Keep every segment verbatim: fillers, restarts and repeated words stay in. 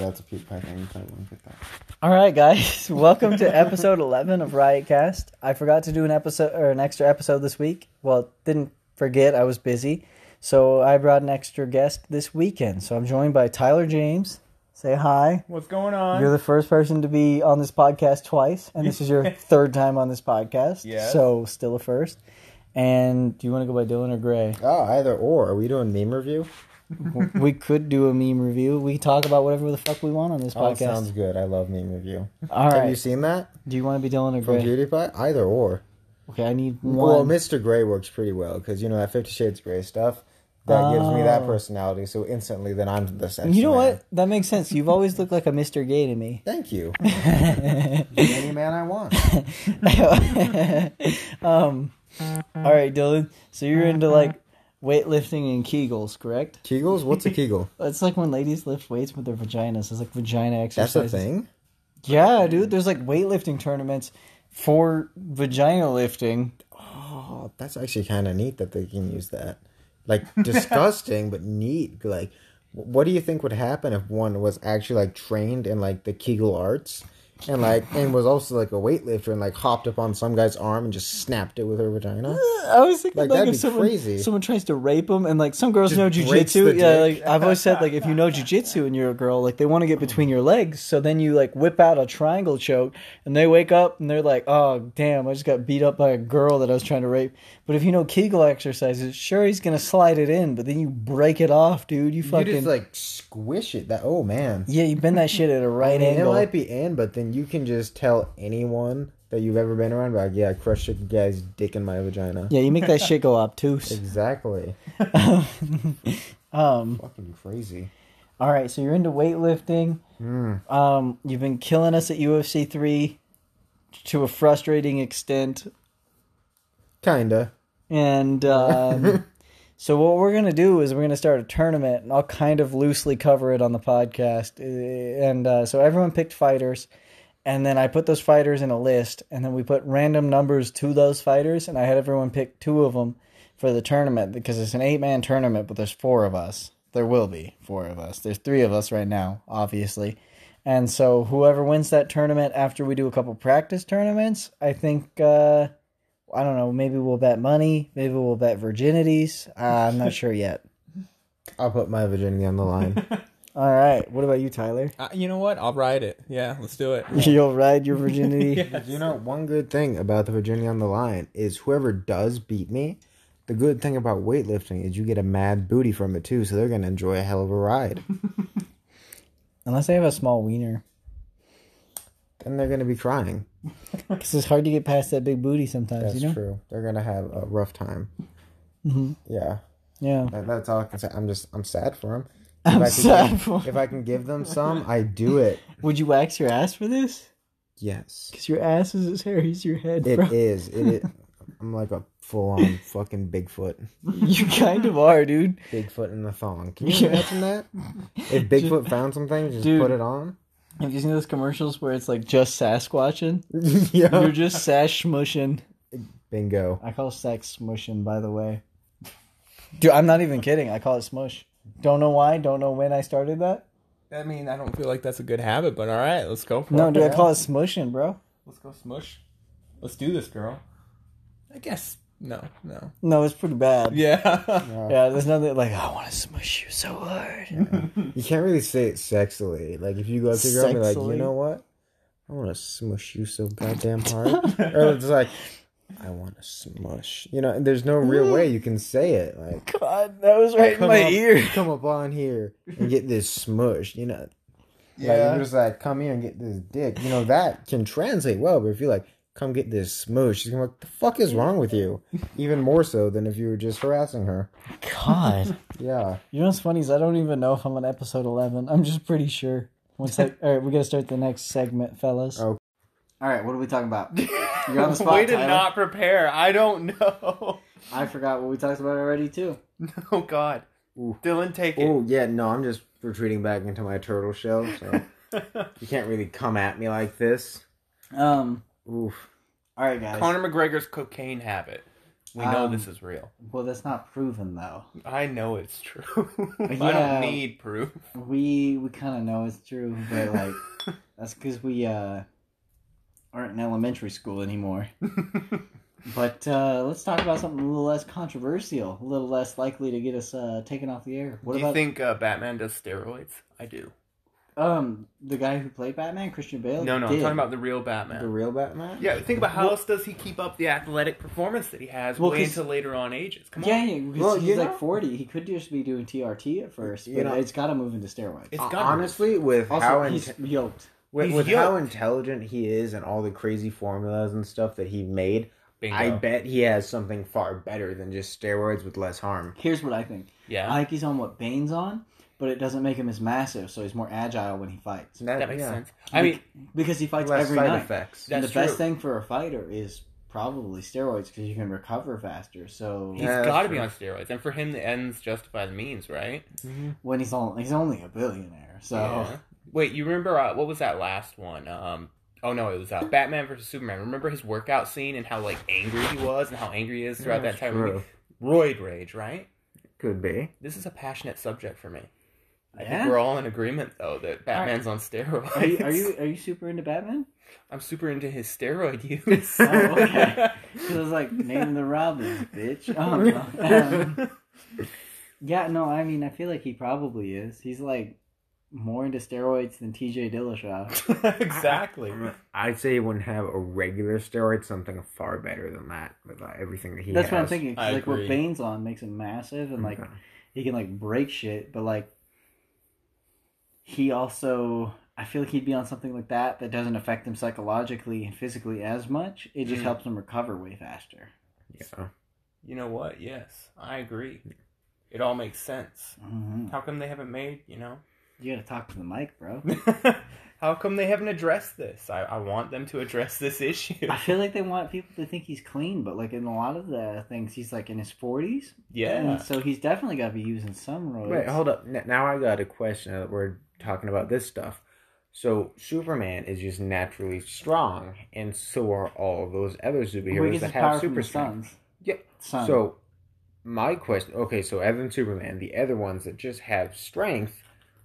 that's a puke pie thing. You probably wouldn't get that. All right, guys. Welcome to episode eleven of Riotcast. I forgot to do an episode or an extra episode this week. Well, didn't forget. I was busy. So I brought an extra guest this weekend. So I'm joined by Tyler James. Say hi. What's going on? You're the first person to be on this podcast twice, and this is your third time on this podcast. Yes. So still a first. And do you want to go by Dylan or Gray? Oh, either or. Are we doing meme review? We could do a meme review. We talk about whatever the fuck we want on this Oh, podcast. sounds good. I love meme review. All right. Have you seen that? Do you want to be Dylan or From Gray? PewDiePie? Either or. Okay, I need one. Well, Mister Gray works pretty well, because, you know, that Fifty Shades Grey stuff, that gives me that Oh. personality, so instantly then I'm the sexy You know man. what? That makes sense. You've always looked like a Mister Gay to me. Thank you. Any man I want. um, all right, Dylan. So you're into like weightlifting and Kegels, correct? Kegels? What's a Kegel? It's like when ladies lift weights with their vaginas. It's like vagina That's exercises. a thing? Yeah, dude. There's like weightlifting tournaments for vagina lifting. Oh, that's actually kind of neat that they can use that. Like, disgusting, but neat. Like, what do you think would happen if one was actually, like, trained in, like, the Kegel arts? And, like, and was also, like, a weightlifter and, like, hopped up on some guy's arm and just snapped it with her vagina? I was thinking Like, like, that'd if be someone, crazy. someone tries to rape them, and like some girls Just know breaks jujitsu. the Yeah, dick. like I've always said, like if you know jujitsu and you're a girl, like they want to get between your legs, so then you like whip out a triangle choke, and they wake up and they're like, "Oh damn, I just got beat up by a girl that I was trying to rape." But if you know Kegel exercises, sure he's gonna slide it in, but then you break it off, dude. You You fucking just, like, squish it. That Oh, man. yeah, you bend that shit at a right I mean, angle. it might be in, but then you can just tell anyone that you've ever been around, like, yeah, I crushed a guy's dick in my vagina. Yeah, you make that shit go obtuse. Exactly. um. Fucking crazy. All right, so you're into weightlifting. Mm. Um, you've been killing us at U F C three to a frustrating extent, Kinda. and um, so what we're gonna do is we're gonna start a tournament, and I'll kind of loosely cover it on the podcast. Uh, And uh, so everyone picked fighters, and then I put those fighters in a list, and then we put random numbers to those fighters, and I had everyone pick two of them for the tournament because it's an eight-man tournament, but there's four of us. There will be four of us. There's three of us right now, obviously. And so whoever wins that tournament after we do a couple practice tournaments, I think, uh, I don't know, maybe we'll bet money. Maybe we'll bet virginities. Uh, I'm not sure yet. I'll put my virginity on the line. All right. What about you, Tyler? Uh, you know what? I'll ride it. Yeah, let's do it. You'll ride your virginity? Yeah. You know, one good thing about the virginity on the line is whoever does beat me, the good thing about weightlifting is you get a mad booty from it too, so they're going to enjoy a hell of a ride. Unless they have a small wiener. Then they're going to be crying. Because it's hard to get past that big booty sometimes, That's you know? true. They're going to have a rough time. Mm-hmm. Yeah. Yeah. That, that's all I can say. I'm just, I'm sad for them. I'm if I can sad give, for If I can give them some, I do it. Would you wax your ass for this? Yes. Because your ass is as hairy as your head, It bro. is. It is. I'm like a full-on fucking Bigfoot. You kind of are, dude. Bigfoot in the thong. Can you imagine that? If Bigfoot found something, just Dude. put it on? Have you seen those commercials where it's like just Sasquatching? Yeah. You're just sash smushing. Bingo. I call sex smushing, by the way. Dude, I'm not even kidding. I call it smush. Don't know why. Don't know when I started that. I mean, I don't feel like that's a good habit, but all right, let's go for No, it. dude, I Yeah. call it smushing, bro. Let's go smush. Let's do this, girl. I guess. No, no. No, it's pretty bad. Yeah. Yeah, there's nothing like, I want to smush you so hard. You can't really say it sexily. Like, if you go up to a girl and be like, Sexily? you know what? I want to smush you so goddamn hard. Or it's like, I want to smush. You know, and there's no real way you can say it. Like, God, that was right in come my up, ear. come up on here and get this smush. You know, Yeah. like, you're just like, come here and get this dick. You know, that can translate well, but if you're like, come get this smoosh, she's gonna be like, the fuck is wrong with you? Even more so than if you were just harassing her. God. Yeah. You know what's funny is I don't even know if I'm on episode eleven. I'm just pretty sure. One sec. All right, we got to start the next segment, fellas. Oh. All right, what are we talking about? You're on the spot, Way to Tyler. not prepare. I don't know. I forgot what we talked about already, too. Oh, God. Ooh. Dylan, take it. Oh, yeah, no, I'm just retreating back into my turtle shell, so you can't really come at me like this. Um. Oof. All right, guys. Conor McGregor's cocaine habit. We know Um, this is real. Well, that's not proven though. I know it's true. I Yeah. don't need proof. We we kind of know it's true, but like that's because we uh aren't in elementary school anymore. But uh, let's talk about something a little less controversial, a little less likely to get us uh, taken off the air. What do you about think uh, Batman does steroids? I do. um the guy who played Batman, Christian Bale? No, no, did. I'm talking about the real Batman. The real Batman? Yeah, think about how Well- else does he keep up the athletic performance that he has Well, way 'cause- into later on ages? Come Yeah, on. yeah, because Well, he's you like know- forty. He could just be doing T R T at first, but You know- it's got to move into steroids. It's Uh, got honestly, with Also, how he's inte- yoked. with, he's with how yoked. intelligent he is and all the crazy formulas and stuff that he made, Bingo. I bet he has something far better than just steroids with less harm. Here's what I think. Yeah, I think he's on what Bane's on, but it doesn't make him as massive, so he's more agile when he fights. that makes yeah. sense. I mean, Because he fights Less every side night. effects. And That's the best true. thing for a fighter is probably steroids because you can recover faster. So he's Yeah, that's got to be true. on steroids, and for him, the ends justify the means, right? when he's on, he's only a billionaire. So Yeah. Wait, you remember uh, what was that last one? Um, oh no, it was uh, Batman versus Superman. Remember his workout scene and how like angry he was and how angry he is throughout That's that time. true. Roid rage, right? Could be. This is a passionate subject for me. I Yeah? think we're all in agreement though that Batman's on steroids. are you, are you are you super into Batman? I'm super into his steroid use. Oh, okay. Because I was like naming the Robins, bitch. Um, um, yeah, no, I mean I feel like he probably is. He's like more into steroids than T J Dillashaw. Exactly. I'd say he wouldn't have a regular steroid, something far better than that with uh, everything that he That's has. what I'm thinking. 'Cause, I like what agree. Bane's on makes him massive and like Okay. he can like break shit, but like he also I feel like he'd be on something like that that doesn't affect him psychologically and physically as much. It just Mm. helps him recover way faster. Yeah. You know what? Yes, I agree. It all makes sense. Mm-hmm. How come they haven't made, you know? You gotta talk to the mic, bro. How come they haven't addressed this? I, I want them to address this issue. I feel like they want people to think he's clean, but like in a lot of the things, he's like in his forties. Yeah. And so he's definitely got to be using some roids. Wait, hold up. N- Now I got a question now that we're talking about this stuff. So Superman is just naturally strong, and so are all those other Well, he superheroes gets that his have power from super the strength. suns. Yeah. Sun. So my question, okay, so other than Superman, the other ones that just have strength,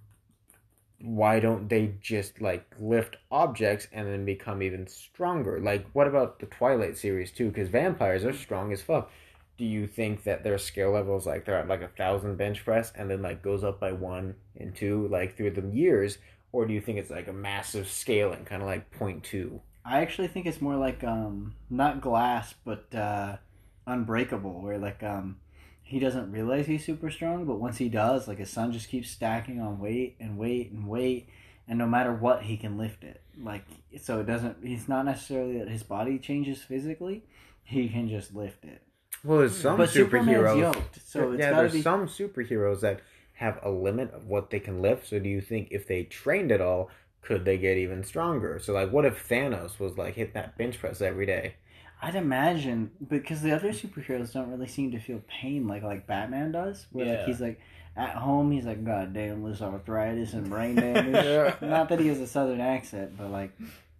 why don't they just like lift objects and then become even stronger? Like, what about the Twilight series too? Because vampires are strong as fuck. Do you think that their skill levels, like they're at like a thousand bench press and then like goes up by one and two like through the years, or do you think it's like a massive scaling, kind of like point two? I actually think it's more like um not glass, but uh unbreakable, where like um he doesn't realize he's super strong, but once he does, like his son just keeps stacking on weight and weight and weight, and no matter what, he can lift it. Like so, it doesn't. It's not necessarily that his body changes physically; he can just lift it. Well, there's some But Superman's superheroes. yoked, so it's yeah, gotta there's be. some superheroes that have a limit of what they can lift. So, do you think if they trained at all, could they get even stronger? So, like, what if Thanos was like hit that bench press every day? I'd imagine because the other superheroes don't really seem to feel pain like like Batman does. Where like Yeah. he's like at home, he's like, God damn, this arthritis and brain damage. Yeah. Not that he has a southern accent, but like,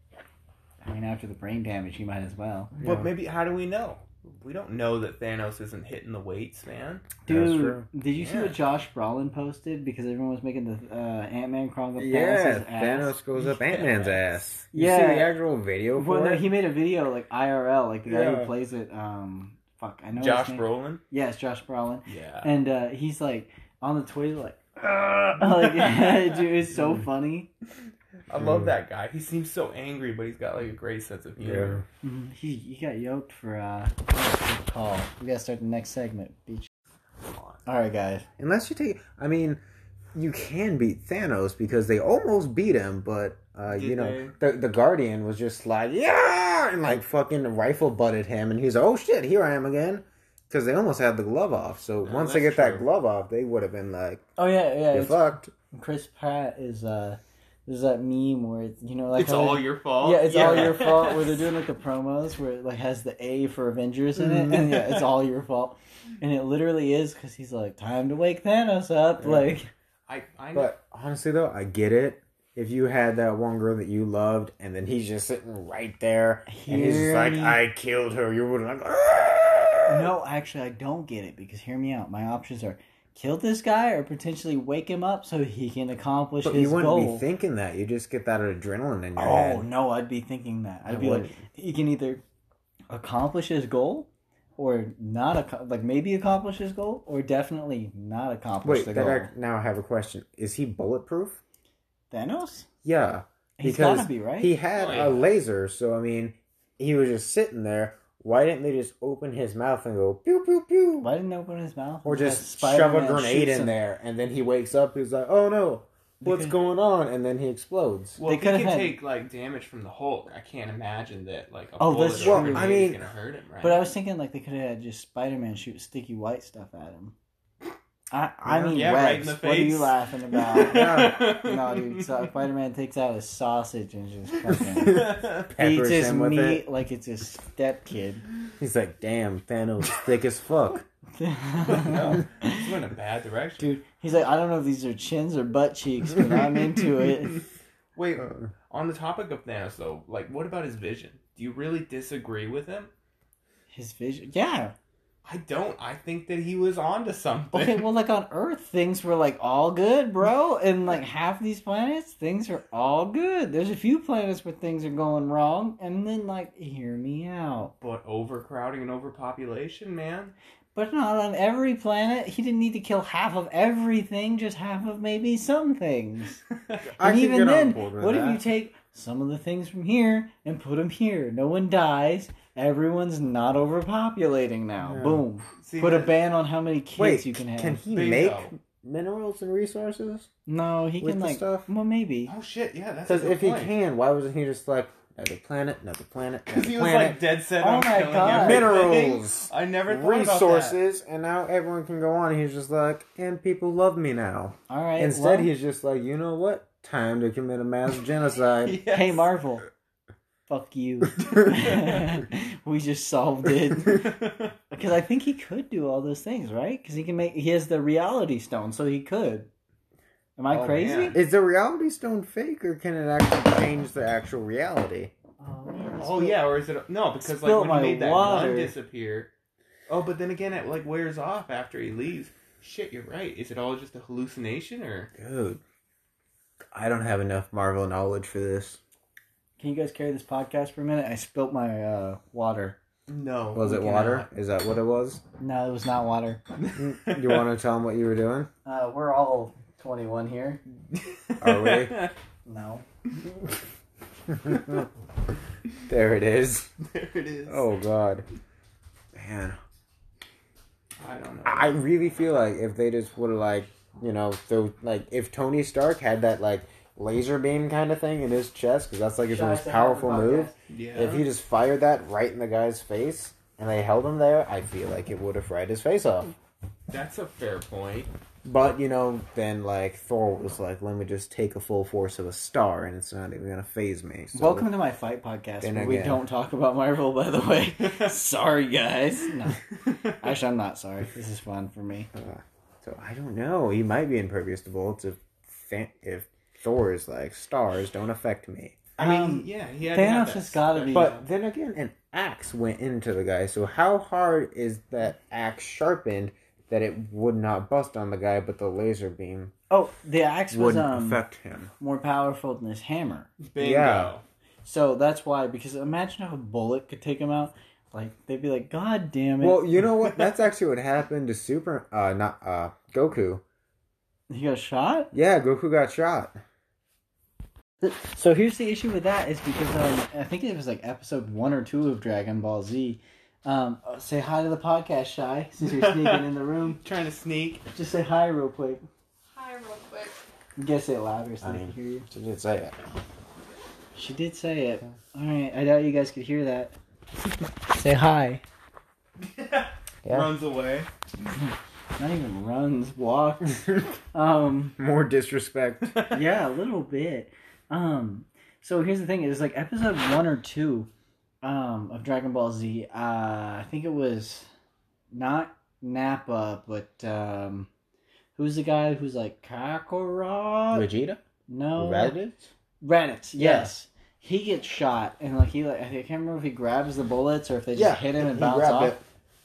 I mean, after the brain damage, he might as well. But maybe, how do we know? We don't know that Thanos isn't hitting the weights, man. That's Dude, true. did you see Yeah. what Josh Brolin posted? Because everyone was making the uh, Ant Man crawling up past Yeah, his ass. Thanos goes up Ant Man's ass. You Yeah. see the actual video for Well, no, it? he made a video like I R L, like the guy Yeah. who plays it. Um, fuck, I know. his Josh name. Brolin? Yes, Josh Brolin. Yeah. And uh, he's like on the Twitter, like, like dude, it's so funny. I love that guy. He seems so angry, but he's got like a great sense of Yeah. humor. Mhm. He he got yoked for uh call. We gotta start the next segment. Beach. All right, guys. Unless you take, I mean, you can beat Thanos because they almost beat him, but uh, Did you know, the the Guardian was just like, yeah, and like fucking rifle butted him, and he's like, oh shit, here I am again, because they almost had the glove off. So Yeah, once they get that's that true. glove off, they would have been like, Oh yeah, yeah. you're it's- fucked. Chris Pratt is uh, there's that meme where it's, you know, like It's how all they- your fault. Yeah, it's all your fault. Where they're doing like the promos where it like has the A for Avengers in it, and yeah, it's all your fault, and it literally is because he's like, time to wake Thanos up, Yeah. like. I, I know. But honestly, though, I get it. If you had that one girl that you loved, and then he's just sitting right there, and he's just Hear like, me. I killed her, you would have like, "Ah!" No, actually, I don't get it because hear me out. My options are kill this guy or potentially wake him up so he can accomplish But his you wouldn't goal. be thinking that. You just get that adrenaline in your Oh head. no, I'd be thinking that. I'd I be like, wouldn't. he can either accomplish his goal or not, ac- like maybe accomplish his goal or definitely not accomplish Wait, the that goal. I, now I have a question. Is he bulletproof? Thanos? Yeah. He's Because gotta be, right? he had Oh, yeah. a laser, so I mean, he was just sitting there. Why didn't they just open his mouth and go pew pew pew? Why didn't he open his mouth? Or and just let shove a Spider-Man grenade shoot in some- there, and then he wakes up. He's like, "Oh no, what's Because- going on?" And then he explodes. Well, They if he could've can had- take like damage from the Hulk, I can't imagine that like a Oh, bullet that's or a true. grenade I mean- is gonna hurt him, right? But I was thinking like they could have had just Spider-Man shoot sticky white stuff at him. I, I mean, Yeah, right in webs. the What are you face. laughing about? No, dude. So Spider-Man takes out his sausage and just fucking Peppers eats his him with meat it. like it's his stepkid. He's like, "Damn, Thanos, thick as fuck." no, he's going a bad direction. Dude, he's like, I don't know if these are chins or butt cheeks, but I'm into it. Wait, on the topic of Thanos though, like, what about his vision? Do you really disagree with him? His vision, yeah. I don't. I think that he was onto something. Okay, well, like on Earth, things were like all good, bro, and like half these planets, things are all good. There's a few planets where things are going wrong, and then like, hear me out. But overcrowding and overpopulation, man. But not on every planet. He didn't need to kill half of everything, just half of maybe some things. I And can even get on then, board with what if that. you take some of the things from here and put them here? No one dies. Everyone's not overpopulating now. Yeah. Boom. See, Put a that- ban on how many kids Wait, you can have. can he Bingo. make minerals and resources? No, he with can the like. stuff? Well, maybe. Oh shit! Yeah, that's a Because good if he point. can, why wasn't he just like another planet, another planet, Because another he was planet, like dead set Oh on my killing God. everything. minerals, I never thought resources, and now everyone can go on. He's just like, and people love me now. All right. Instead, well, he's just like, you know what? Time to commit a mass genocide. About that. Yes. Hey, Marvel. Fuck you. We just solved it. Because I think he could do all those things, right? Because he can make. He has the reality stone, so he could. Am I Oh, crazy? man. Is the reality stone fake, or can it actually change the actual reality? Oh, man, Oh yeah, or is it no? Because like Spilt when my he made that water. gun disappear. Oh, but then again, it like wears off after he leaves. Shit, you're right. Is it all just a hallucination, or Dude, I don't have enough Marvel knowledge for this. Can you guys carry this podcast for a minute? I spilt my uh, water. no? Was we it water? Is that what it was? No, it was not water. cannot. You want to tell them what you were doing? Uh, we're all twenty-one here. Are we? No. There it is. There it is. Oh god, man. I don't know. I really feel like if they just would have like, you know, so like if Tony Stark had that like laser beam kind of thing in his chest, because that's like his most powerful move. yeah. If he just fired that right in the guy's face and they held him there, I feel like it would have fried his face off. That's a fair point. But you know, then like Thor was like, "Let me just take a full force of a star, and it's not even gonna phase me." So, Welcome to my fight podcast Then where we again. don't talk about Marvel, by the way. Sorry, guys. No. Actually, I'm not sorry. This is fun for me. Uh, so I don't know. He might be impervious to bullets if Than- if Thor is like stars don't affect me. I mean, Um, yeah, he had to have Thanos that has gotta be- special- But then again, an axe went into the guy. So how hard is that axe sharpened that it would not bust on the guy, but the laser beam Oh, the axe was wouldn't um, affect him? more powerful than his hammer. Bingo. Yeah. So that's why, because imagine if a bullet could take him out. Like, they'd be like, God damn it. Well, you know what? That's actually what happened to Super. Uh, not uh, Goku. He got shot? Yeah, Goku got shot. So here's the issue with that is because um, I think it was like episode one or two of Dragon Ball Z. Um, uh, say hi to the podcast, Shy, since you're sneaking in the room. Trying to sneak. Just say hi real quick. Hi, real quick. You gotta say it louder so I they mean- can hear you. She did say it. She did say it. Alright, I doubt you guys could hear that. Say hi. Yeah. Runs away. Not even runs, walks. um, More disrespect. yeah, a little bit. Um, so here's the thing: it was like episode one or two, um, of Dragon Ball Z. Uh, I think it was not Nappa, but um, who's the guy who's like Kakarot? Vegeta? No, Raditz? Raditz. Yes, he gets shot, and like he like I can't remember if he grabs the bullets or if they just hit him and he bounce grabbed off. it.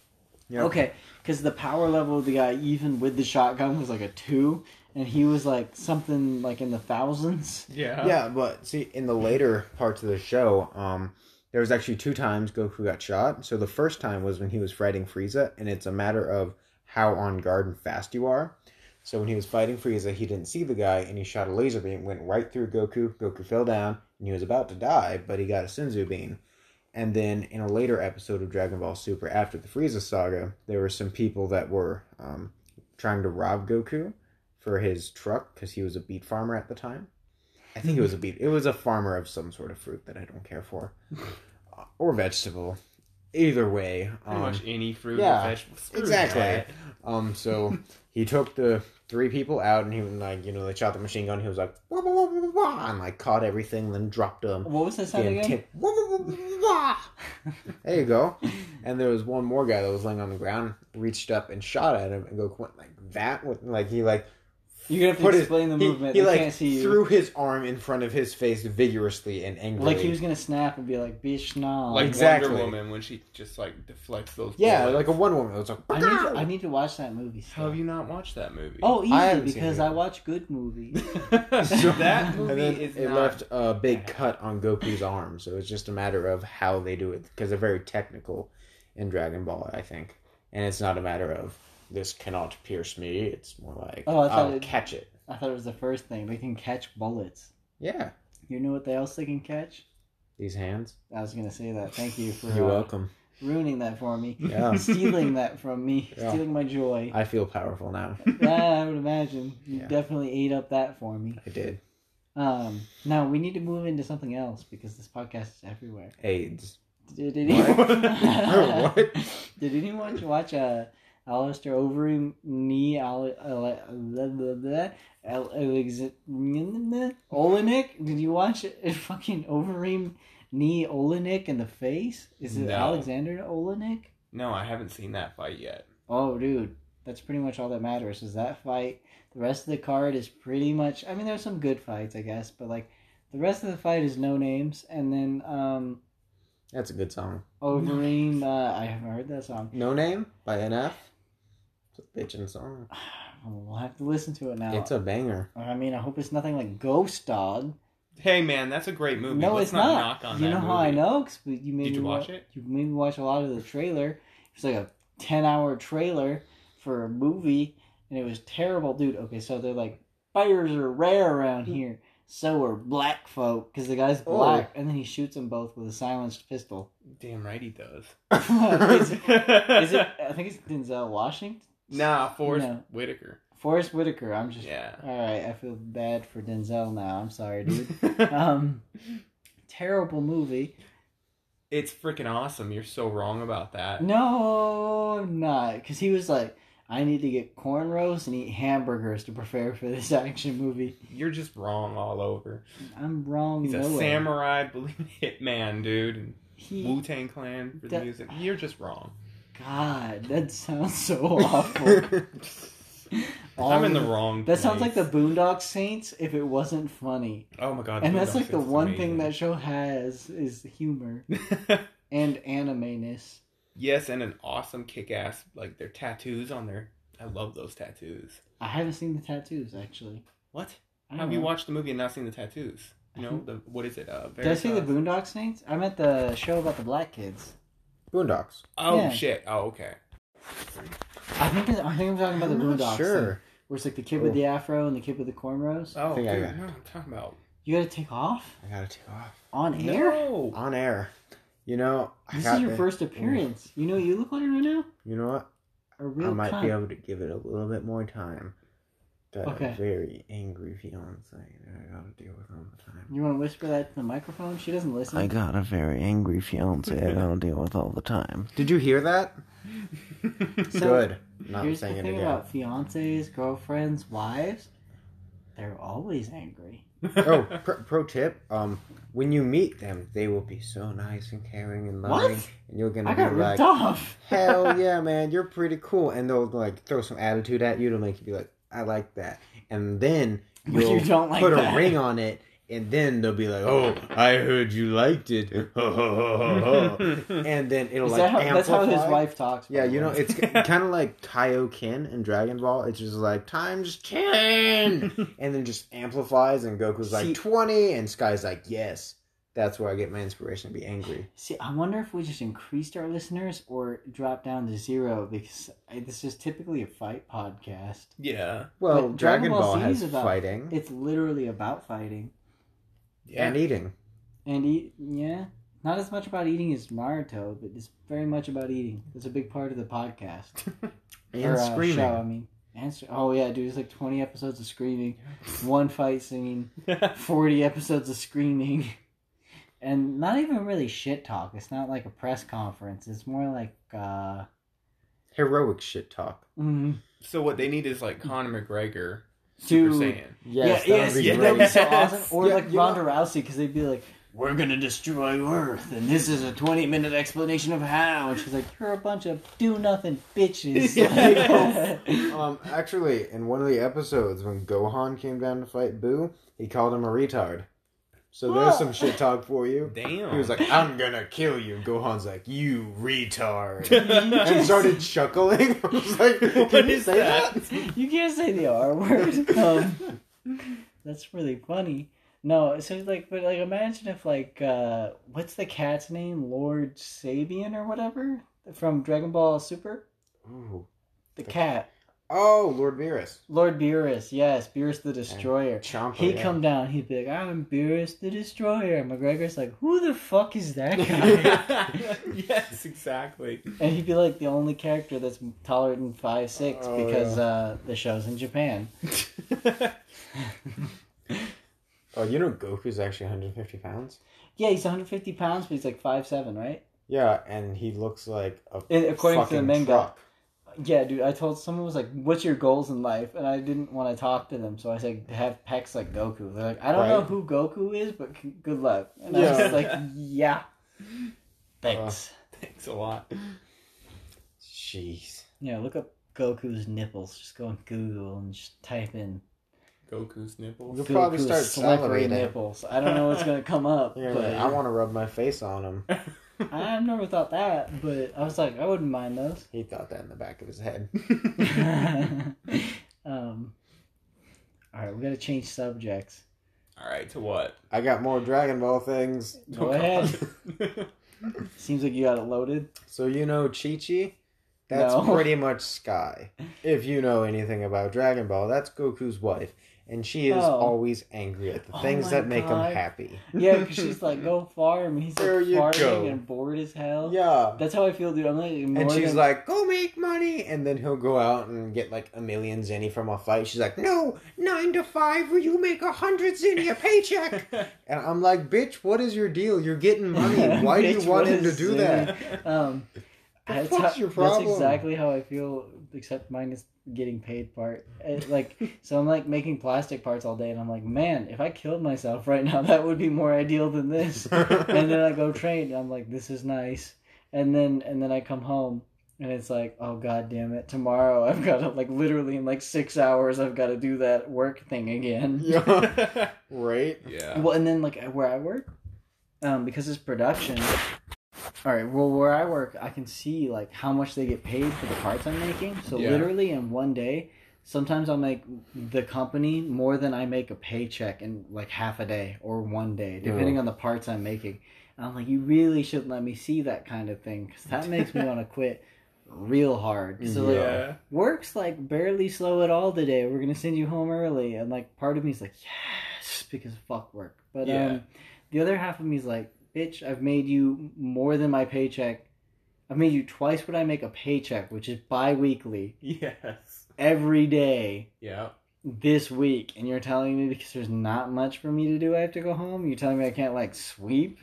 Yep. Okay, because the power level of the guy, even with the shotgun, was like a two, and he was like something like in the thousands. Yeah. Yeah, but see, in the later parts of the show, um, there was actually two times Goku got shot. So the first time was when he was fighting Frieza, and it's a matter of how on guard and fast you are. So when he was fighting Frieza, he didn't see the guy, and he shot a laser beam, went right through Goku. Goku fell down, and he was about to die, but he got a Senzu beam. And then in a later episode of Dragon Ball Super, after the Frieza saga, there were some people that were um, trying to rob Goku for his truck, because he was a beet farmer at the time. I think it was a beet. It was a farmer of some sort of fruit that I don't care for. Uh, or vegetable. Either way. Pretty Um, much any fruit yeah, or vegetable. Screw exactly. that. Um, so he took the three people out, and he was like, you know, they shot the machine gun. He was like, wah, wah, wah, wah, wah, and like caught everything, then dropped them. What was that sound Again, again? tip, wah, wah, wah, wah. There you go. And there was one more guy that was laying on the ground, reached up and shot at him, and Goku went like that. With, like he like You're gonna have to put explain his, the he- movement. He, They like can't see you. threw his arm in front of his face vigorously and angrily. Like he was gonna snap and be like, "Bitch, nah." Like Exactly. Wonder Woman when she just like deflects those. yeah, bullets. like a Wonder Woman. It was like, I need to, I need to watch that movie. How Still. have you not watched that movie? Oh, I easy haven't seen because it. I watch good movies. so that movie and then is it not... left a big cut on Goku's arm, so it's just a matter of how they do it, because they're very technical in Dragon Ball, I think. And it's not a matter of, this cannot pierce me, it's more like, Oh, I thought I'll it- catch it. I thought it was the first thing. They can catch bullets. Yeah, You know what else they can catch? these hands. I was gonna say that. Thank you for You're uh, welcome. ruining that for me. Yeah. Stealing that from me. Yeah. Stealing my joy. I feel powerful now. Yeah, I would imagine. You Yeah. definitely ate up that for me. I did. Um, now we need to move into something else because this podcast is everywhere. AIDS. Did anyone, What? What? Did anyone watch uh, Alistair Overeem knee Ale- Ale- blah, blah, blah, Al- Alex- Olenek? Did you watch it? Fucking Overeem knee Olenek in the face? Is it No. Alexander Olenek? No, I haven't seen that fight yet. Oh, dude, that's pretty much all that matters. Is that fight? The rest of the card is pretty much. I mean, there's some good fights, I guess, but like the rest of the fight is no names, and then um, That's a good song. Overeem. Uh, I haven't heard that song. No Name by N F. It's a bitchin' song. We'll have to listen to it now. It's a banger. I mean, I hope it's nothing like Ghost Dog. Hey man, that's a great movie. No, Let's it's not, not. knock on you that know movie. how I know? 'Cause you made Did you me watch wa- it? You made me watch a lot of the trailer. It's like a ten-hour trailer for a movie, and it was terrible, dude. Okay, so they're like, fires are rare around here. So are black folk, because the guy's Oh. black, and then he shoots them both with a silenced pistol. Damn right he does. is, it, is it? I think it's Denzel Washington. Nah, Forrest No. Whitaker. Forrest Whitaker. I'm just. Yeah. All right, I feel bad for Denzel now. I'm sorry, dude. um, terrible movie. It's freaking awesome. You're so wrong about that. No, I'm not. Because he was like, I need to get cornrows and eat hamburgers to prepare for this action movie. You're just wrong all over. I'm wrong. He's a no way. samurai, believe hitman, dude. And He, Wu Tang Clan for the That- music. You're just wrong. God, that sounds so awful. I'm in the All- wrong. That sounds like place. the Boondock Saints if it wasn't funny. Oh my god. And Boondock that's like the Saints is one thing amazing. that show has is humor and anime-ness. Yes, and an awesome kick-ass like their tattoos on their. I love those tattoos. I haven't seen the tattoos actually. What? I How don't have you know. watched the movie and not seen the tattoos? You know the what is it? Uh, Did I see the Veritas? Boondock Saints? I meant the show about the black kids. Boondocks. Oh Yeah. shit! Oh okay. I think it's, I think I'm talking about the I'm not Boondocks. sure. Thing, where it's like the kid with the afro and the kid with the cornrows. Oh, think I dude, got it. no, I'm talking about You got to take off I gotta take off. on air. no. On air. You know, I This got is your the- first appearance. You know what you look like right now? You know what? A real I might cunt. be able to give it a little bit more time. Got Okay. a very angry fiance that I gotta deal with all the time. You want to whisper that to the microphone? She doesn't listen. got a very angry fiance I gotta deal with all the time. Did you hear that? So, Good. Not Here's saying the it thing again. about fiancés, girlfriends, wives. They're always angry. Oh, pro, pro tip. Um, when you meet them, they will be so nice and caring and loving, What? and you're gonna I be got like, ripped off. "Hell yeah, man, you're pretty cool," and they'll like throw some attitude at you to make you be like, "I like that," and then But you'll you don't like put that. a ring on it, And then they'll be like, "Oh, I heard you liked it," and then it'll Is like that how, amplify. that's how his wife talks. Yeah, you know, way. it's kind of like Kaioken in Dragon Ball. It's just like times ten, and then just amplifies, and Goku's like See- twenty, and Sky's like, "Yes." That's where I get my inspiration to be angry. See, I wonder if we just increased our listeners or dropped down to zero because I- this is typically a fight podcast. Yeah. Well, But Dragon, Dragon Ball Ball Z has is about- fighting It's literally about fighting Yeah. and eating. and eat. Yeah, not as much about eating as Naruto, but it's very much about eating. It's a big part of the podcast And or, uh, screaming. show. I mean, and, sc- oh yeah, dude, it's like twenty episodes of screaming, one fight scene, forty episodes of screaming. And not even really shit talk. It's not like a press conference. It's more like, uh... Heroic shit talk. mm, So what they need is like Conor McGregor, Dude. Super Saiyan. Yes, yeah, that yes, would be yeah, great. that'd be so Yes. awesome. Or Yeah, like you Ronda know- Rousey, because they'd be like, "We're gonna destroy Earth, and this is a twenty-minute explanation of how." And she's like, "You're a bunch of do-nothing bitches." Yes. Um, actually, in one of the episodes when Gohan came down to fight Boo, he called him a retard. So there's some shit talk for you. Damn. He was like, "I'm gonna kill you." Gohan's like, "You retard," and started chuckling. I was like, "Can What you is say that? that?" You can't say the R word. Um, that's really funny. No, so like, but like, imagine if like, uh, what's the cat's name? Lord Sabian or whatever from Dragon Ball Super. Ooh. The cat, Oh, Lord Beerus. Lord Beerus. Yes, Beerus the Destroyer. Champa, He'd yeah. come down. He'd be like, "I'm Beerus the Destroyer." And McGregor's like, "Who the fuck is that guy?" Yes, exactly. And he'd be like the only character that's taller than five six Oh, because yeah. uh, the show's in Japan. Oh, you know Goku's actually one hundred fifty pounds? Yeah, he's one hundred fifty pounds, but he's like five seven, right? Yeah, and he looks like a And according to the fucking manga. truck. Yeah, dude, I told someone was like, "What's your goals in life?" And I didn't want to talk to them, so I said, "Have pecs like Goku." They're like, "I don't know Right. who Goku is, but c- good luck." And I Yeah. was just like, "Yeah, thanks." Thanks a lot. Jeez. Yeah, look up Goku's nipples. Just go on Google and just type in Goku's nipples. You'll probably start slippery salivating. nipples. I don't know what's gonna come up, Yeah, but like, I want to rub my face on him. I've never thought that. But I was like, I wouldn't mind those. He thought that in the back of his head. um, all right, we gotta change subjects. All right, to what? I got more Dragon Ball things. Go ahead. Seems like you got it loaded. So you know Chi-Chi? That's No. pretty much Sky. If you know anything about Dragon Ball, that's Goku's wife. And she is Oh. always angry at the Oh things my that make God. him happy. Yeah, because she's like, go farm. And he's like There you farming go. and bored as hell. Yeah. That's how I feel, dude. I'm like, more And she's than- like, go make money. And then he'll go out and get like a million zenny from a fight. She's like, no, nine to five where you make a hundred zenny a paycheck. And I'm like, bitch, what is your deal? You're getting money. Why do Bitch, you want what him to is do zenny? that? Um, The that's, fuck's how- your that's problem? exactly how I feel, except minus getting paid part. It, like, so I'm like making plastic parts all day, and I'm like, man, if I killed myself right now, that would be more ideal than this. And then I go train, and I'm like, this is nice. And then and then I come home, and it's like, oh god damn it, tomorrow I've got to like literally in like six hours I've got to do that work thing again. Yeah. Right? Yeah. Well, and then like where I work, um, because it's production. All right. Well, where I work, I can see like how much they get paid for the parts I'm making. So Yeah. literally in one day, sometimes I'll make the company more than I make a paycheck in like half a day or one day, depending Yeah. on the parts I'm making. And I'm like, you really shouldn't let me see that kind of thing because that makes me want to quit real hard. So like, Yeah. work's like barely slow at all today. We're gonna send you home early, and like part of me's like yes because fuck work, but Yeah. um, the other half of me's like, bitch, I've made you more than my paycheck. I've made you twice what I make a paycheck, which is bi-weekly Yes. every day Yeah. this week, and you're telling me because there's not much for me to do, I have to go home. You're telling me I can't like sweep,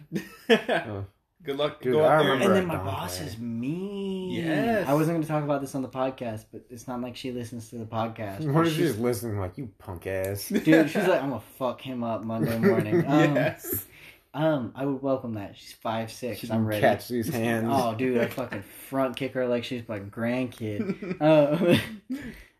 Good luck. Dude, Go I out there. remember- and then at my Donkey. boss is mean. Yes. I wasn't going to talk about this on the podcast, but it's not like she listens to the podcast. What But is she she's- just listening like, you punk ass? Dude, she's like, I'm gonna fuck him up Monday morning. Um, Yes. um, I would welcome that. She's five six. She I'm can ready. catch these hands. Oh, dude, I fucking front kick her like she's my grandkid. Uh,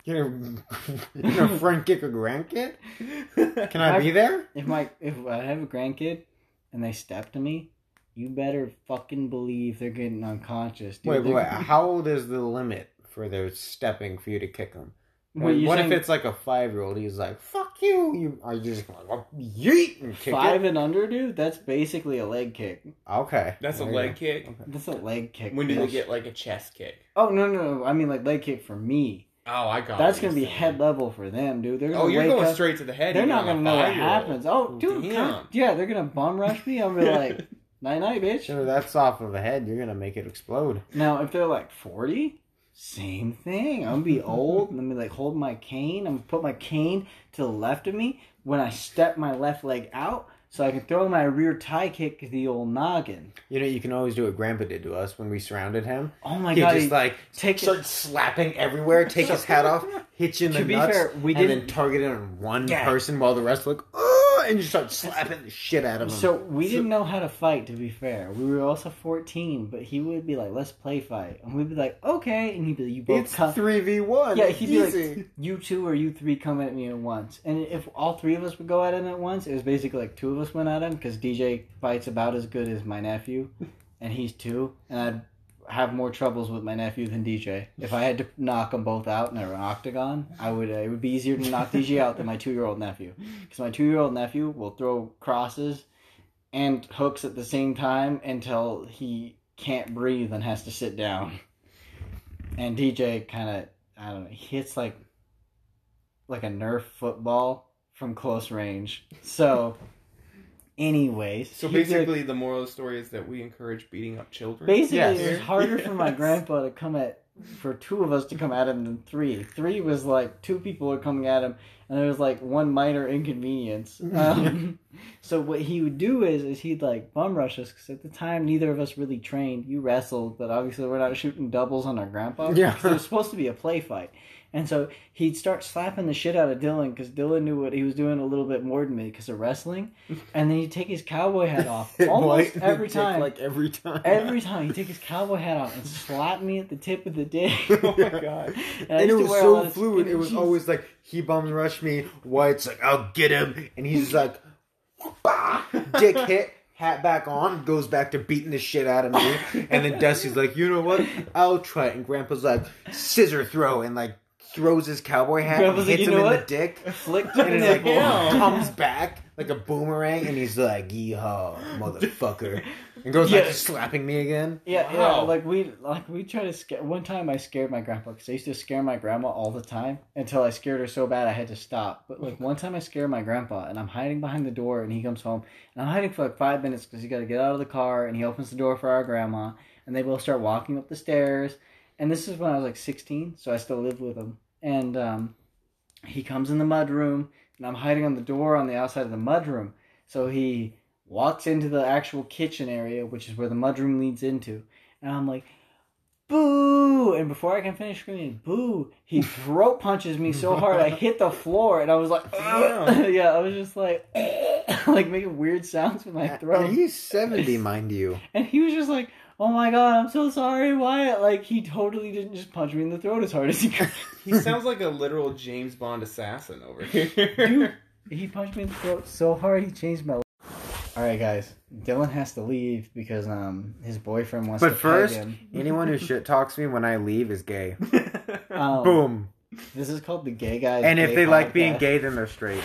You're gonna, you're gonna front kick a grandkid? Can I be there? If my if I have a grandkid and they step to me, you better fucking believe they're getting unconscious. Dude. Wait, They're- wait. How old is the limit for their stepping for you to kick them? What, you're what saying if it's like a five-year-old? He's like, "Fuck you!" You are you just going like, yeet and kick five it? and under, dude? That's basically a leg kick. Okay, That's a there you leg go. kick. Okay. That's a leg kick. When do bitch. they get like a chest kick? Oh no, no, no! I mean like leg kick for me. Oh, I got. That's what gonna you're be saying. head level for them, dude. They're gonna Oh, you're wake going up. straight to the head. They're even not on gonna a know what five-year-old. happens. Oh, dude, Damn. come- yeah, they're gonna bum rush me. I'm gonna be like, night night, bitch. Sure, that's off of a head. You're gonna make it explode. Now, if they're like forty, same thing. I'm gonna be old. and I'm gonna like hold my cane. I'm gonna put my cane to the left of me when I step my left leg out, so I can throw my rear tie kick to the old noggin. You know, you can always do what Grandpa did to us when we surrounded him. Oh my he god! just he- like take start slapping everywhere, take his hat off, hit you in the To be nuts, fair, we and didn't- then target it on one Yeah. person while the rest look, oh, and you start slapping the shit out of him. So we didn't know how to fight. To be fair, we were also fourteen, but he would be like, "Let's play fight," and we'd be like, "Okay," and he'd be like, "You both it's come." three v one. Yeah, he'd be Easy. like, "You two or you three come at me at once." And if all three of us would go at him at once, it was basically like two of us went at him because D J fights about as good as my nephew, and he's two, and I'd have more troubles with my nephew than D J. If I had to knock them both out in an octagon, I would. Uh, it would be easier to knock D J out than my two-year-old nephew, because my two-year-old nephew will throw crosses and hooks at the same time until he can't breathe and has to sit down. And D J kind of, I don't know, he hits like like a Nerf football from close range. So, anyways, So he'd be like- basically, the moral of the story is that we encourage beating up children. basically, Yes. it was harder for my Yes. grandpa to come at for two of us to come at him than three. Three was like two people were coming at him, and there was like one minor inconvenience. Um, so what he would do is, is he'd like bum rush us because at the time neither of us really trained. You wrestled, but obviously we're not shooting doubles on our grandpa. Yeah. because it was supposed to be a play fight. And so he'd start slapping the shit out of Dylan because Dylan knew what he was doing a little bit more than me because of wrestling. And then he'd take his cowboy hat off almost White every dick, time. like every time, Every time he'd take his cowboy hat off and slap me at the tip of the dick. Oh my god. And, I And it used to was wear a lot so of fluid. skinny It was jeans. always like he bum rushed me. White's like, I'll get him, and he's like, bah! Dick hit, hat back on, goes back to beating the shit out of me. And then Dusty's like, you know what? I'll try it. And Grandpa's like, scissor throw, and like throws his cowboy hat, and Grandpa's like, hits "You him know in what?" the dick, flicked and him it in like the hell. comes back like a boomerang, and he's like, yeehaw, motherfucker, and goes back Yeah. to slapping me again. Yeah, yeah. Wow. Like we, like we try to scare. One time, I scared my grandpa because I used to scare my grandma all the time until I scared her so bad I had to stop. But like one time, I scared my grandpa, and I'm hiding behind the door, and he comes home, and I'm hiding for like five minutes because he got to get out of the car, and he opens the door for our grandma, and they both start walking up the stairs. And this is when I was like sixteen, so I still lived with him. And um, he comes in the mud room, and I'm hiding on the door on the outside of the mud room. So he walks into the actual kitchen area, which is where the mudroom leads into. And I'm like, boo! And before I can finish screaming, boo, he throat punches me so hard I hit the floor. And I was like, Damn. yeah, I was just like, like making weird sounds with my throat. And he's seventy, mind you. And he was just like, oh my god, I'm so sorry, Wyatt. Like, he totally didn't just punch me in the throat as hard as he could. He sounds like a literal James Bond assassin over here. Dude, he punched me in the throat so hard he changed my. All right, guys. Dylan has to leave because um his boyfriend wants But to first, peg him. anyone who shit talks me when I leave is gay. Um, Boom. This is called the Gay Guys. And if Gay they like being Podcast. gay, then they're straight.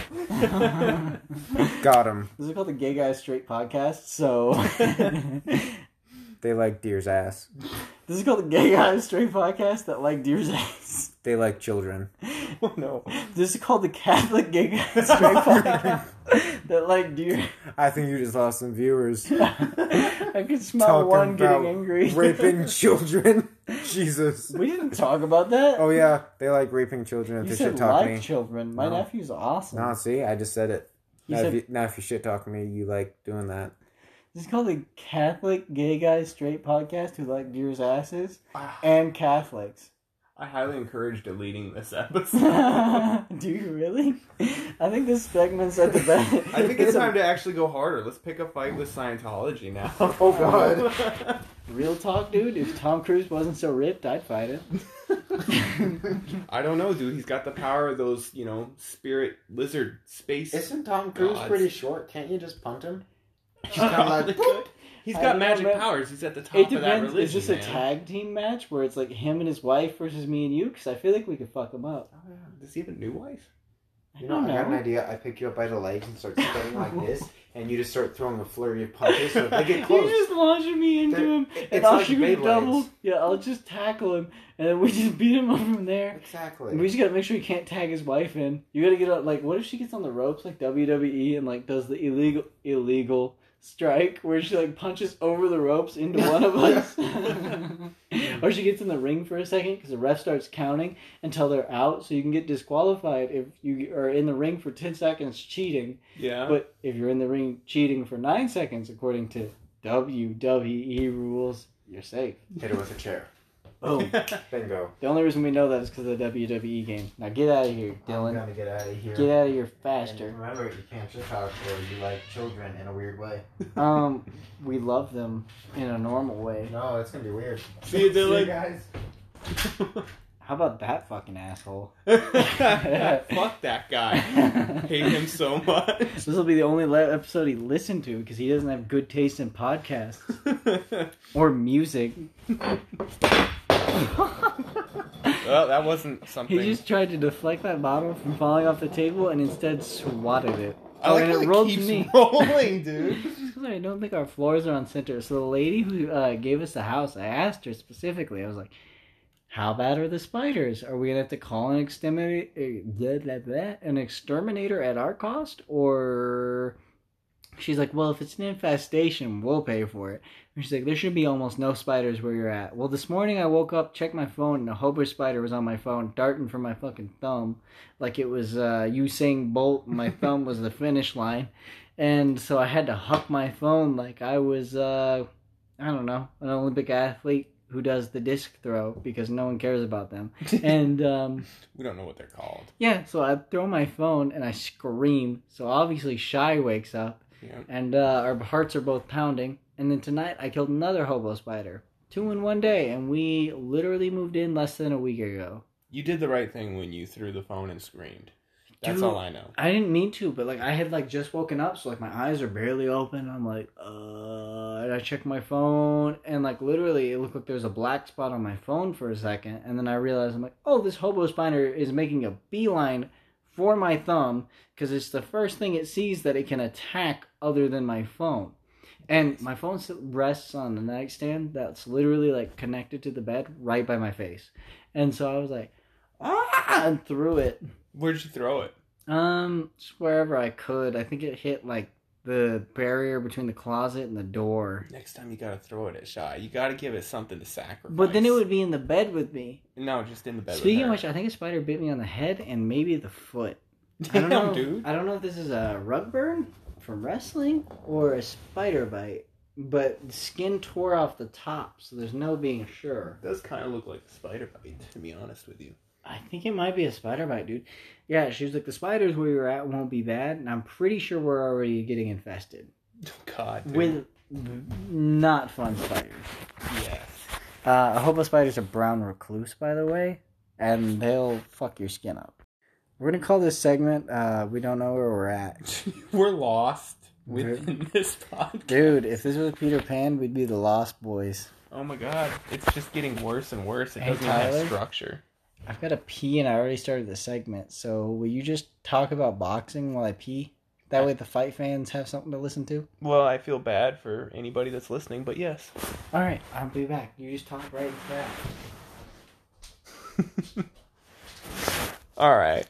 Got him. This is called the Gay Guys Straight Podcast. So They like deer's ass. this is called the Gay Guys Straight Podcast that like deer's ass. They like children. Oh no. This is called the Catholic Gay Guys Straight Podcast that like deer. I think you just lost some viewers. I can smell Talking one about getting angry. raping children. Jesus. We didn't talk about that. Oh yeah, they like raping children if you they said shit talk like me. children. My No. nephew's awesome. No, see, I just said it. He Now, said- if you, now if you shit talk me, you like doing that. This is called the Catholic Gay Guys Straight Podcast who like deer's asses and Catholics. I highly encourage deleting this episode. Do you really? I think this segment's at the best. I think it's time to actually go harder. Let's pick a fight with Scientology now. Oh god. Real talk, dude. If Tom Cruise wasn't so ripped, I'd fight it. I don't know, dude. He's got the power of those, you know, spirit lizard space. Isn't Tom Cruise gods. pretty short? Can't you just punt him? He's got, like, he's got magic know, powers. He's at the top it of depends. that religion. Is this a man. tag team match where it's like him and his wife versus me and you? Because I feel like we could fuck him up. Oh, yeah. Does he have a new wife? You know, I, know. I got an idea. I pick you up by the legs and start spinning like this, and you just start throwing a flurry of punches. So if they get close, You're just launching me into They're, him, and I'll shoot him double. Yeah, I'll just tackle him, and then we just beat him up from there. Exactly. And we just gotta make sure he can't tag his wife in. You gotta get up. Like, what if she gets on the ropes like W W E and like does the illegal illegal strike where she like punches over the ropes into one of us, or she gets in the ring for a second because the ref starts counting until they're out, so you can get disqualified if you are in the ring for ten seconds cheating. Yeah. But if you're in the ring cheating for nine seconds, according to W W E rules, you're safe. Hit her with a chair. Boom. Bingo. The only reason we know that is because of the W W E game. Now get out of here, Dylan. I'm gonna get out of here. Get out of here faster. And remember, you can't just talk or you like children in a weird way. Um, we love them in a normal way. No, it's gonna be weird. See you, Dylan. See you guys. How about that fucking asshole? Fuck that guy. Hate him so much. This will be the only le- episode he listened to because he doesn't have good taste in podcasts or music. Well, that wasn't something. He just tried to deflect that bottle from falling off the table and instead swatted it. I like and how it it rolled keeps to me. rolling, dude. I don't think our floors are on center. So the lady who uh, gave us the house, I asked her specifically. I was like, "How bad are the spiders? Are we gonna have to call an exterminator, blah, blah, blah, an exterminator at our cost, or?" She's like, "Well, if it's an infestation, we'll pay for it." And she's like, "There should be almost no spiders where you're at." Well, this morning I woke up, checked my phone, and a hobo spider was on my phone, darting from my fucking thumb, like it was uh, Usain Bolt. And my thumb was the finish line, and so I had to huck my phone like I was, uh, I don't know, an Olympic athlete who does the disc throw because no one cares about them. And um, we don't know what they're called. Yeah, so I throw my phone and I scream. So obviously Shy wakes up. Yeah. And uh, our hearts are both pounding. And then tonight I killed another hobo spider. Two in one day. And we literally moved in less than a week ago. You did the right thing when you threw the phone and screamed. That's Dude, all I know. I didn't mean to, but like I had like just woken up, so like my eyes are barely open. I'm like, uh, and I check my phone, and like literally, it looked like there was a black spot on my phone for a second, and then I realized I'm like, oh, this hobo spider is making a beeline for my thumb because it's the first thing it sees that it can attack other than my phone. And my phone rests on the nightstand that's literally like connected to the bed right by my face, and so I was like, ah, and threw it. Where'd you throw it? Um, just wherever I could. I think it hit like the barrier between the closet and the door. Next time you gotta throw it at Shy. You gotta give it something to sacrifice. But then it would be in the bed with me. No, just in the bed. Speaking with of her. which, I think a spider bit me on the head and maybe the foot. Damn, I don't know, dude. I don't know if this is a rug burn from wrestling or a spider bite, but the skin tore off the top, so there's no being sure. It does kind of look like a spider bite, to be honest with you. I think it might be a spider bite, dude. Yeah, she was like, the spiders where you're at won't be bad, and I'm pretty sure we're already getting infested. Oh, God. Dude. With not fun spiders. Yes. Uh, a hobo spider's a brown recluse, by the way, and they'll fuck your skin up. We're going to call this segment, uh, We Don't Know Where We're At. We're lost within this podcast. Dude, if this was Peter Pan, we'd be the Lost Boys. Oh, my God. It's just getting worse and worse. It Hey, doesn't even Tyler? have structure. I've got to pee, and I already started the segment, so will you just talk about boxing while I pee? That way the fight fans have something to listen to? Well, I feel bad for anybody that's listening, but yes. All right, I'll be back. You just talk right into that. All right.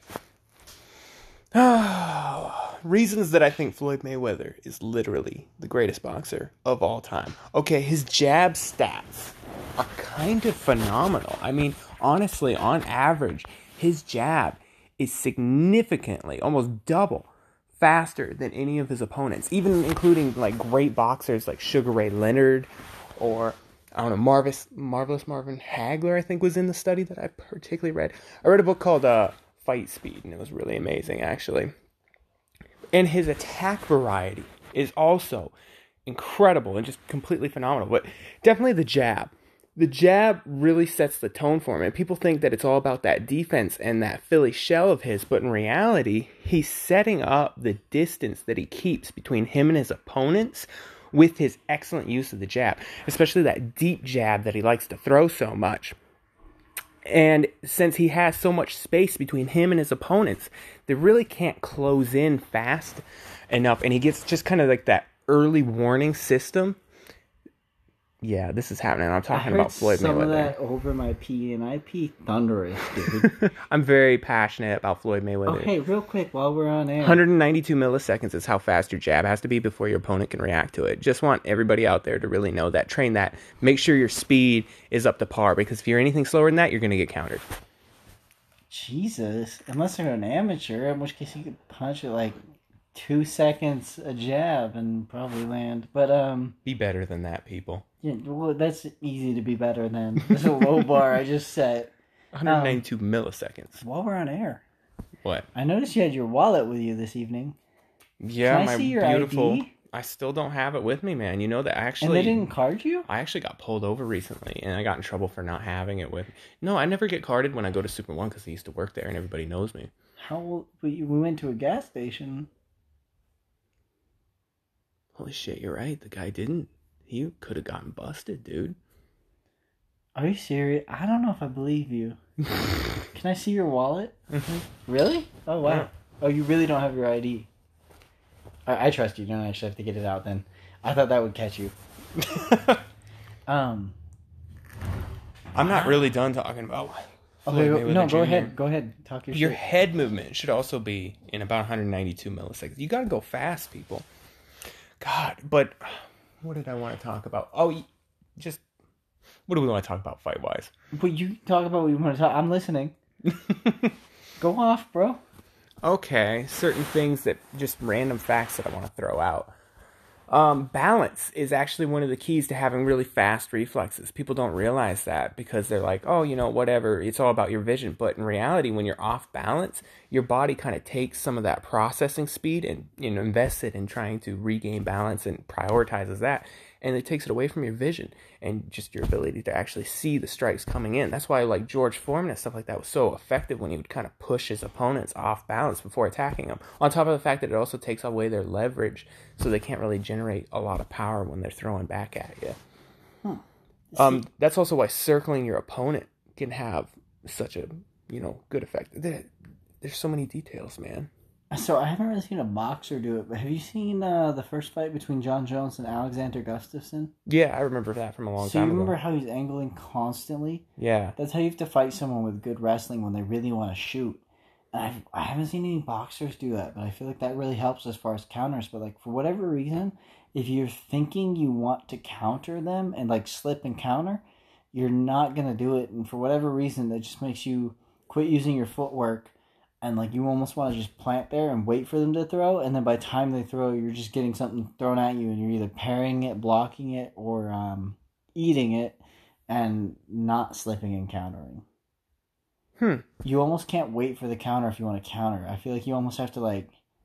Reasons that I think Floyd Mayweather is literally the greatest boxer of all time. Okay, his jab stats are kind of phenomenal. I mean, honestly, on average, his jab is significantly, almost double, faster than any of his opponents, even including like great boxers like Sugar Ray Leonard or, I don't know, Marvis, Marvelous Marvin Hagler, I think was in the study that I particularly read. I read a book called uh, Fight Speed, and it was really amazing, actually. And his attack variety is also incredible and just completely phenomenal. But definitely the jab. the jab really sets the tone for him. And people think that it's all about that defense and that Philly shell of his. But in reality, he's setting up the distance that he keeps between him and his opponents with his excellent use of the jab. Especially that deep jab that he likes to throw so much. And since he has so much space between him and his opponents, they really can't close in fast enough. And he gets just kind of like that early warning system. Yeah, this is happening. I'm talking about Floyd Mayweather. I heard some of that over my P, and I pee thunderous, dude. I'm very passionate about Floyd Mayweather. Okay, real quick, while we're on air. one hundred ninety-two milliseconds is how fast your jab has to be before your opponent can react to it. Just want everybody out there to really know that. Train that. Make sure your speed is up to par, because if you're anything slower than that, you're going to get countered. Jesus. Unless you're an amateur, in which case you could punch it like two seconds a jab and probably land. But, um... be better than that, people. Yeah, well, that's easy to be better than. That's a low bar I just set. one hundred ninety-two um, milliseconds. While we're on air. What? I noticed you had your wallet with you this evening. Yeah, Can I my see your beautiful... I D? I still don't have it with me, man. You know that actually... And they didn't card you? I actually got pulled over recently, and I got in trouble for not having it with me. No, I never get carded when I go to Super One, because I used to work there, and everybody knows me. How... We went to a gas station. Holy shit, you're right. The guy didn't. He could have gotten busted, dude. Are you serious? I don't know if I believe you. Can I see your wallet? Mm-hmm. Really? Oh, wow. Yeah. Oh, you really don't have your I D. I, I trust you. You don't actually have to get it out then. I thought that would catch you. um, I'm not really done talking about... Okay, go, no, go ahead. Go ahead. Talk your, your shit. head movement should also be in about one hundred ninety-two milliseconds. You got to go fast, people. God, but what did I want to talk about? Oh, just what do we want to talk about fight-wise? But you talk about what you want to talk. I'm listening. Go off, bro. Okay, certain things that just random facts that I want to throw out. Um, balance is actually one of the keys to having really fast reflexes. People don't realize that because they're like, oh, you know, whatever. It's all about your vision. But in reality, when you're off balance, your body kind of takes some of that processing speed and, you know, invests it in trying to regain balance and prioritizes that. And it takes it away from your vision and just your ability to actually see the strikes coming in. That's why, like, George Foreman and stuff like that was so effective when he would kind of push his opponents off balance before attacking them. On top of the fact that it also takes away their leverage, so they can't really generate a lot of power when they're throwing back at you. Hmm. Um, that's also why circling your opponent can have such a, you know, good effect. There, there's so many details, man. So I haven't really seen a boxer do it, but have you seen uh, the first fight between John Jones and Alexander Gustafsson? Yeah, I remember that from a long so time ago. So you remember how he's angling constantly? Yeah. That's how you have to fight someone with good wrestling when they really want to shoot. And I've, I haven't seen any boxers do that, but I feel like that really helps as far as counters. But like for whatever reason, if you're thinking you want to counter them and like slip and counter, you're not going to do it. And for whatever reason, that just makes you quit using your footwork. And, like, you almost want to just plant there and wait for them to throw. And then by the time they throw, you're just getting something thrown at you. And you're either parrying it, blocking it, or um, eating it. And not slipping and countering. Hmm. You almost can't wait for the counter if you want to counter. I feel like you almost have to, like,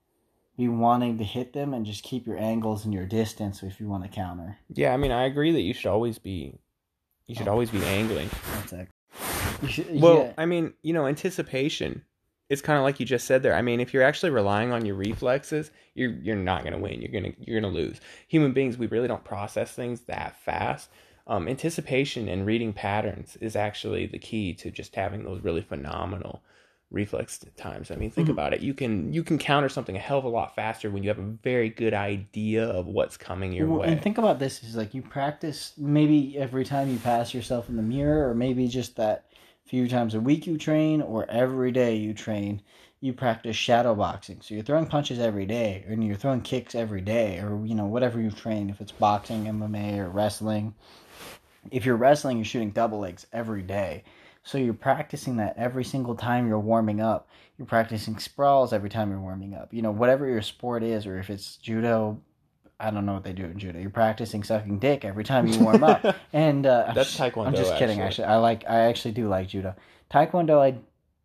be wanting to hit them. And just keep your angles and your distance if you want to counter. Yeah, I mean, I agree that you should always be... You should oh. always be angling. That's it. You should, well, yeah. I mean, you know, anticipation... It's kind of like you just said there. I mean, if you're actually relying on your reflexes, you're you're not gonna win. You're gonna you're gonna lose. Human beings, we really don't process things that fast. Um, anticipation and reading patterns is actually the key to just having those really phenomenal reflex times. I mean, think mm-hmm. about it. You can you can counter something a hell of a lot faster when you have a very good idea of what's coming your well, way. And think about this: is like you practice maybe every time you pass yourself in the mirror, or maybe just that. Few times a week you train, or every day you train, you practice shadow boxing. So you're throwing punches every day, and you're throwing kicks every day, or, you know, whatever you train, if it's boxing, M M A, or wrestling. If you're wrestling, you're shooting double legs every day. So you're practicing that every single time you're warming up. You're practicing sprawls every time you're warming up. You know, whatever your sport is, or if it's judo, I don't know what they do in judo. You're practicing sucking dick every time you warm up. And uh, that's I'm Taekwondo. I'm just kidding. Actually. actually, I like. I actually do like judo. Taekwondo, I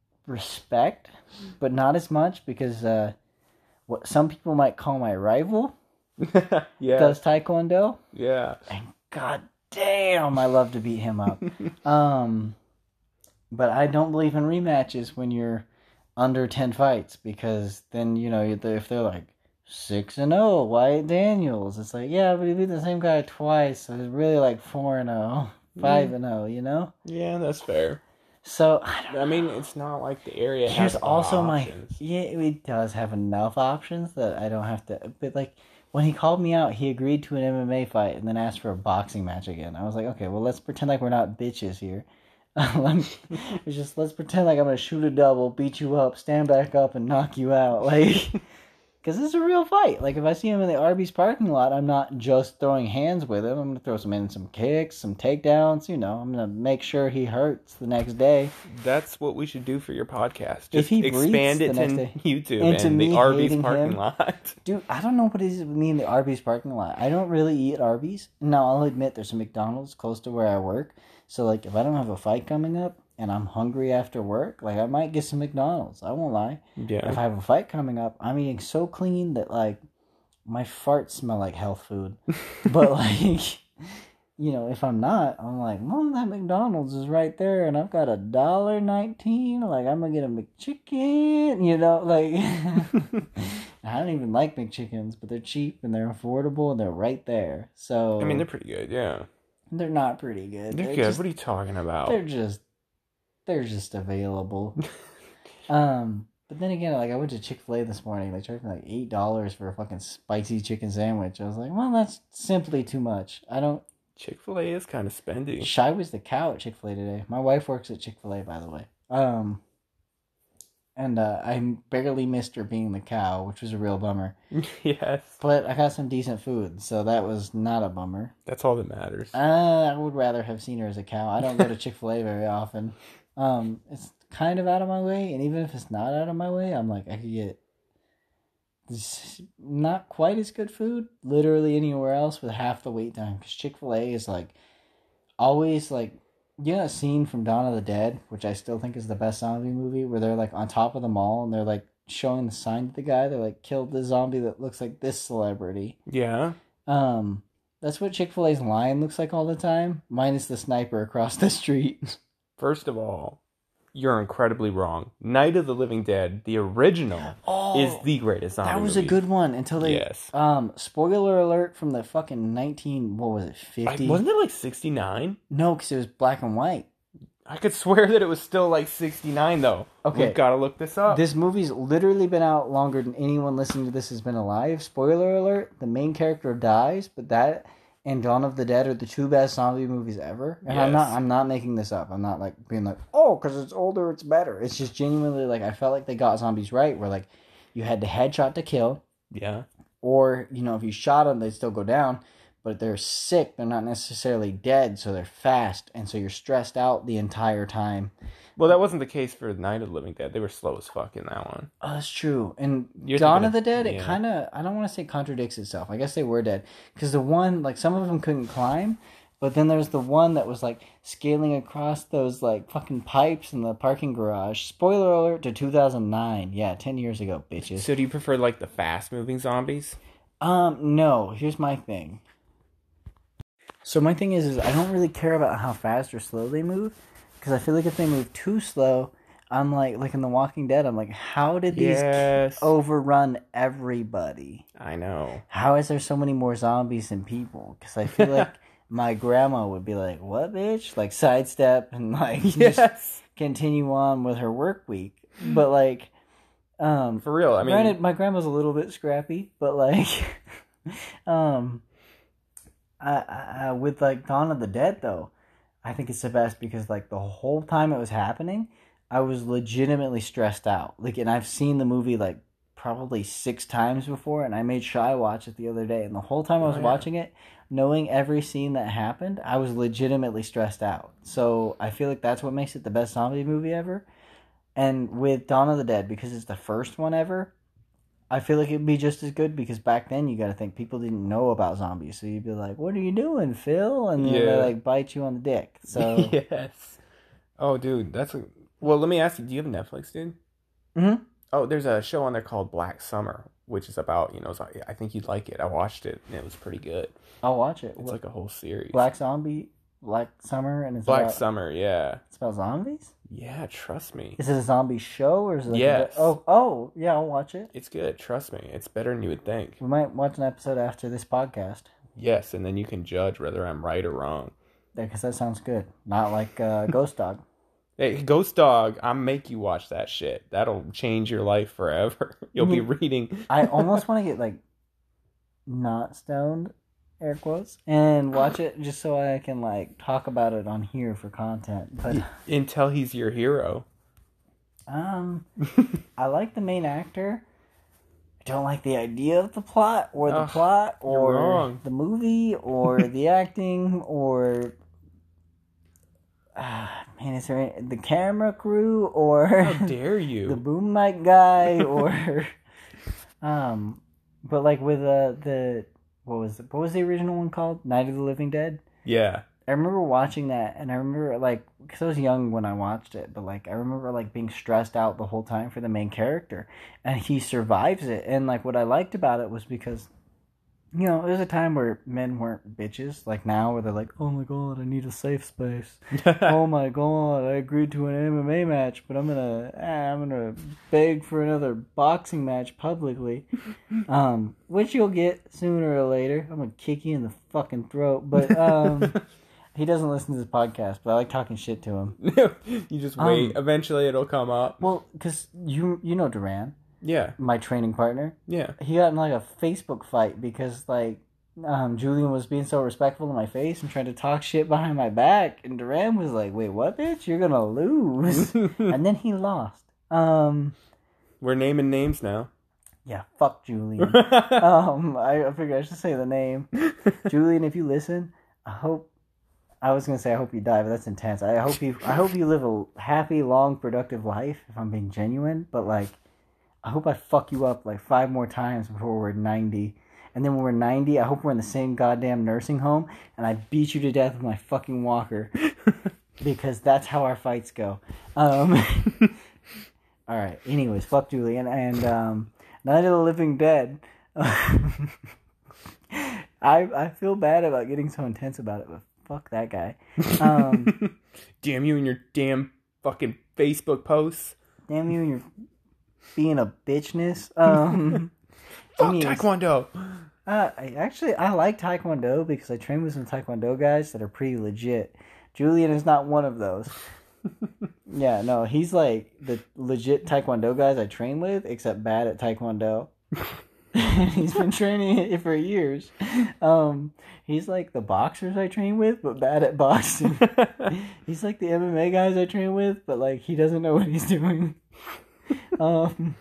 respect, but not as much because uh, what some people might call my rival yeah. does Taekwondo. Yeah. And God damn, I love to beat him up. um, but I don't believe in rematches when you're under ten fights, because then, you know, if they're like six and oh, Wyatt Daniels, it's like, yeah, but he beat the same guy twice, so he's really like four and oh, five and oh, you know? Yeah, that's fair. So I, don't I mean, it's not like the area Here's has also my options. yeah, it does have enough options that I don't have to. But like when he called me out, he agreed to an M M A fight and then asked for a boxing match again. I was like, okay, well, let's pretend like we're not bitches here. Let me, it's just let's pretend like I'm gonna shoot a double, beat you up, stand back up, and knock you out, like. Because this is a real fight. Like, if I see him in the Arby's parking lot, I'm not just throwing hands with him. I'm going to throw some in some kicks, some takedowns. You know, I'm going to make sure he hurts the next day. That's what we should do for your podcast. Just If he expand it breathes the to next day YouTube into and the me Arby's hating parking him. lot. Dude, I don't know what it is with me in the Arby's parking lot. I don't really eat Arby's. Now, I'll admit there's a McDonald's close to where I work. So, like, if I don't have a fight coming up and I'm hungry after work, like, I might get some McDonald's. I won't lie. Yeah. If I have a fight coming up, I'm eating so clean that, like, my farts smell like health food. But, like, you know, if I'm not, I'm like, well, that McDonald's is right there, and I've got a dollar nineteen. Like, I'm gonna get a McChicken, you know, like, I don't even like McChickens, but they're cheap and they're affordable and they're right there. So, I mean, they're pretty good, yeah. they're not pretty good. They're, They're good. just- What are you talking about? They're just, they're just available. um, but then again, like I went to Chick-fil-A this morning. They charged me like eight dollars for a fucking spicy chicken sandwich. I was like, well, that's simply too much. I don't. Chick-fil-A is kind of spendy. Shy was the cow at Chick-fil-A today. My wife works at Chick-fil-A, by the way. Um, and uh, I barely missed her being the cow, which was a real bummer. Yes. But I got some decent food, so that was not a bummer. That's all that matters. Uh, I would rather have seen her as a cow. I don't go to Chick-fil-A very often. Um, it's kind of out of my way, and even if it's not out of my way, I'm like, I could get this not quite as good food literally anywhere else with half the wait time. Because Chick-fil-A is like always like, you know, that scene from Dawn of the Dead, which I still think is the best zombie movie, where they're like on top of the mall and they're like showing the sign to the guy. They're like, killed the zombie that looks like this celebrity. Yeah. Um, that's what Chick-fil-A's line looks like all the time, minus the sniper across the street. First of all, you're incredibly wrong. Night of the Living Dead, the original, Oh, is the greatest zombie that was movie. a good one until they. Yes. Um, spoiler alert from the fucking nineteen. What was it? Fifty? I, wasn't it like sixty-nine? No, because it was black and white. I could swear that it was still like sixty-nine, though. Okay. We've got to look this up. This movie's literally been out longer than anyone listening to this has been alive. Spoiler alert: the main character dies, but that and Dawn of the Dead are the two best zombie movies ever. And I'm not, Yes. I'm not making this up. I'm not like being like, oh, because it's older, it's better. It's just genuinely like I felt like they got zombies right, where like you had to headshot to kill, Yeah. or you know if you shot them, they'd still go down. But they're sick, they're not necessarily dead, so they're fast, and so you're stressed out the entire time. Well, that wasn't the case for Night of the Living Dead. They were slow as fuck in that one. Oh, that's true. And You're Dawn thinking of the of- Dead, it yeah. kind of, I don't want to say contradicts itself. I guess they were dead. Because the one, like, some of them couldn't climb, but then there's the one that was, like, scaling across those, like, fucking pipes in the parking garage. Spoiler alert to two thousand nine. Yeah, ten years ago, bitches. So do you prefer like the fast-moving zombies? Um, no. Here's my thing. So my thing is, is I don't really care about how fast or slow they move. Because I feel like if they move too slow, I'm like, like in The Walking Dead, I'm like, how did these Yes. overrun everybody? I know. How is there so many more zombies than people? Because I feel like my grandma would be like, what, bitch? Like, sidestep and, like, just Yes. continue on with her work week. But, like, um, For real. I mean, granted, my grandma's a little bit scrappy, but, like, um, I, I, I- with, like, Dawn of the Dead, though, I think it's the best because, like, the whole time it was happening, I was legitimately stressed out. Like, and I've seen the movie, like, probably six times before, and I made Shy watch it the other day, and the whole time I was Oh, yeah. watching it, knowing every scene that happened, I was legitimately stressed out. So I feel like that's what makes it the best zombie movie ever. And with Dawn of the Dead, because it's the first one ever, I feel like it'd be just as good because back then you got to think people didn't know about zombies, so you'd be like, "What are you doing, Phil?" And then Yeah. they like bite you on the dick. So yes. Oh, dude, that's a... Well, let me ask you, do you have Netflix, dude? Mhm. Oh, there's a show on there called Black Summer which is about, you know, so I think you'd like it. I watched it, and it was pretty good. I'll watch it. It's What, like a whole series. Black Zombie, Black Summer, and it's Black about, Summer, yeah. It's about zombies? Yeah, trust me. Is it a zombie show or is it like Yes. a, oh oh yeah, I'll watch it. It's good, trust me. It's better than you would think. We might watch an episode after this podcast. Yes, and then you can judge whether I'm right or wrong. Yeah, because that sounds good. Not like uh, Ghost Dog. Hey, Ghost Dog, I'll make you watch that shit. That'll change your life forever. You'll be reading. I almost want to get like not stoned, air quotes, and watch it just so I can like talk about it on here for content. But Until he's your hero. um, I like the main actor. I don't like the idea of the plot, or the Ugh, plot, you're or wrong. the movie, or the acting, or uh, man, is there any, the camera crew, or How dare you? the boom mic guy, or um, but like with uh, the what was it, what was the original one called? Night of the Living Dead. Yeah. I remember watching that, and I remember, like, because I was young when I watched it, but, like, I remember, like, being stressed out the whole time for the main character, and he survives it, and, like, what I liked about it was because, you know, it was a time where men weren't bitches, like now, where they're like, oh my god, I need a safe space, oh my god, I agreed to an M M A match, but I'm gonna, ah, I'm gonna beg for another boxing match publicly, um, which you'll get sooner or later. I'm gonna kick you in the fucking throat, but, um... He doesn't listen to this podcast, but I like talking shit to him. You just wait. Um, Eventually it'll come up. Well, because you you know Duran, Yeah. my training partner. Yeah. He got in like a Facebook fight because like um, Julian was being so respectful to my face and trying to talk shit behind my back, and Duran was like, "Wait, what, bitch? You're gonna lose." And then he lost. Um, We're naming names now. yeah, fuck Julian. um, I, I figured I should say the name. Julian, if you listen, I hope. I was gonna say I hope you die, but that's intense. I hope you I hope you live a happy, long, productive life, if I'm being genuine. But like, I hope I fuck you up like five more times before we're ninety. And then when we're ninety, I hope we're in the same goddamn nursing home and I beat you to death with my fucking walker. Because that's how our fights go. Um Alright, anyways, fuck Julian and um Night of the Living Dead. I I feel bad about getting so intense about it, but fuck that guy. Um, Damn you and your damn fucking Facebook posts. damn you and your being a bitchness. Um, Fuck anyways, Taekwondo. Uh, I, actually, I like Taekwondo because I train with some Taekwondo guys that are pretty legit. Julian is not one of those. Yeah, no, he's like the legit Taekwondo guys I train with, except bad at Taekwondo. He's been training it for years. Um, he's like the boxers I train with, but bad at boxing. He's like the M M A guys I train with, but like he doesn't know what he's doing. Um,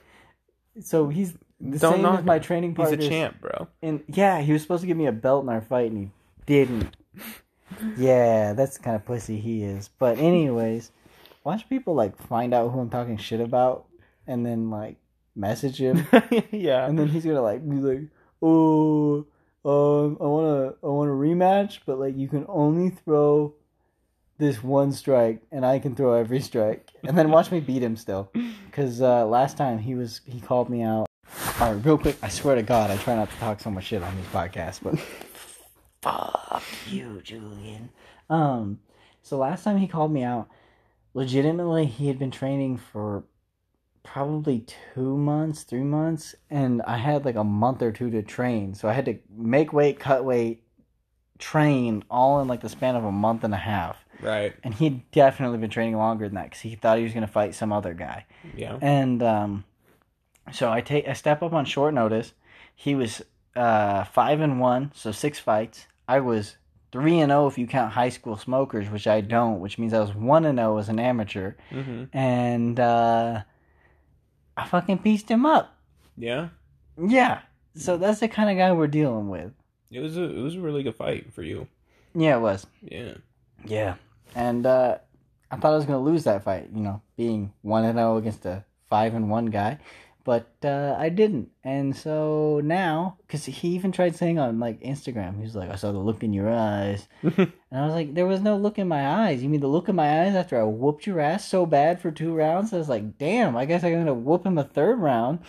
so he's the Don't same knock as my him. training He's partner. a champ, bro. And yeah, he was supposed to give me a belt in our fight, and he didn't. Yeah, that's the kind of pussy he is. But anyways, watch people like find out who I'm talking shit about, and then like message him. Yeah. And then he's gonna like be like, "Oh, um, I wanna, I want a rematch, but like you can only throw this one strike, and I can throw every strike." And then watch me beat him still, because uh, last time he was, he called me out. All right, real quick, I swear to God, I try not to talk so much shit on these podcasts, but fuck you, Julian. Um, so last time he called me out, legitimately, he had been training for probably two months, three months, and I had like a month or two to train. So I had to make weight, cut weight, train all in like the span of a month and a half. Right. And he'd definitely been training longer than that because he thought he was going to fight some other guy. Yeah. And um, so I take I step up on short notice. He was uh, five and one, so six fights. I was three and zero if you count high school smokers, which I don't, which means I was one and zero as an amateur. Mm-hmm. And uh, I fucking pieced him up. Yeah. Yeah. So that's the kind of guy we're dealing with. It was a it was a really good fight for you. Yeah, it was. Yeah. Yeah. And uh, I thought I was going to lose that fight, you know, being one and zero against a five and one guy. But uh, I didn't. And so now, because he even tried saying on like Instagram, he was like, "I saw the look in your eyes." And I was like, there was no look in my eyes. You mean the look in my eyes after I whooped your ass so bad for two rounds? I was like, damn, I guess I'm going to whoop him a third round.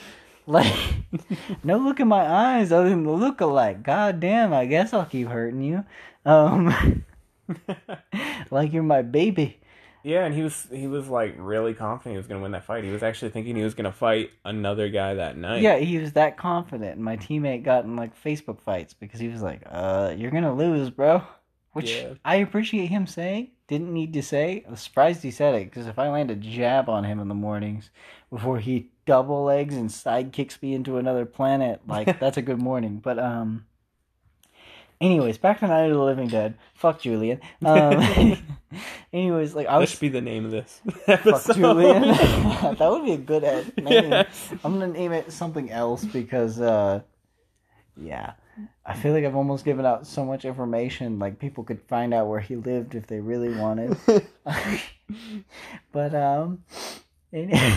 Like, no look in my eyes other than the look-alike. God damn, I guess I'll keep hurting you. Um, like you're my baby. Yeah, and he was he was like really confident he was gonna win that fight. He was actually thinking he was gonna fight another guy that night. Yeah, he was that confident. And my teammate got in like Facebook fights because he was like, "Uh, you're gonna lose, bro." Which Yeah. I appreciate him saying. Didn't need to say. I was surprised he said it because if I land a jab on him in the mornings before he double legs and side kicks me into another planet, like that's a good morning. But um, anyways, back to Night of the Living Dead. Fuck Julian. Um, anyways, like I That was. should be the name of this Fuck episode. Julian. That would be a good ed- name. Yes. I'm gonna name it something else because, uh, yeah, I feel like I've almost given out so much information. Like people could find out where he lived if they really wanted. But um, any-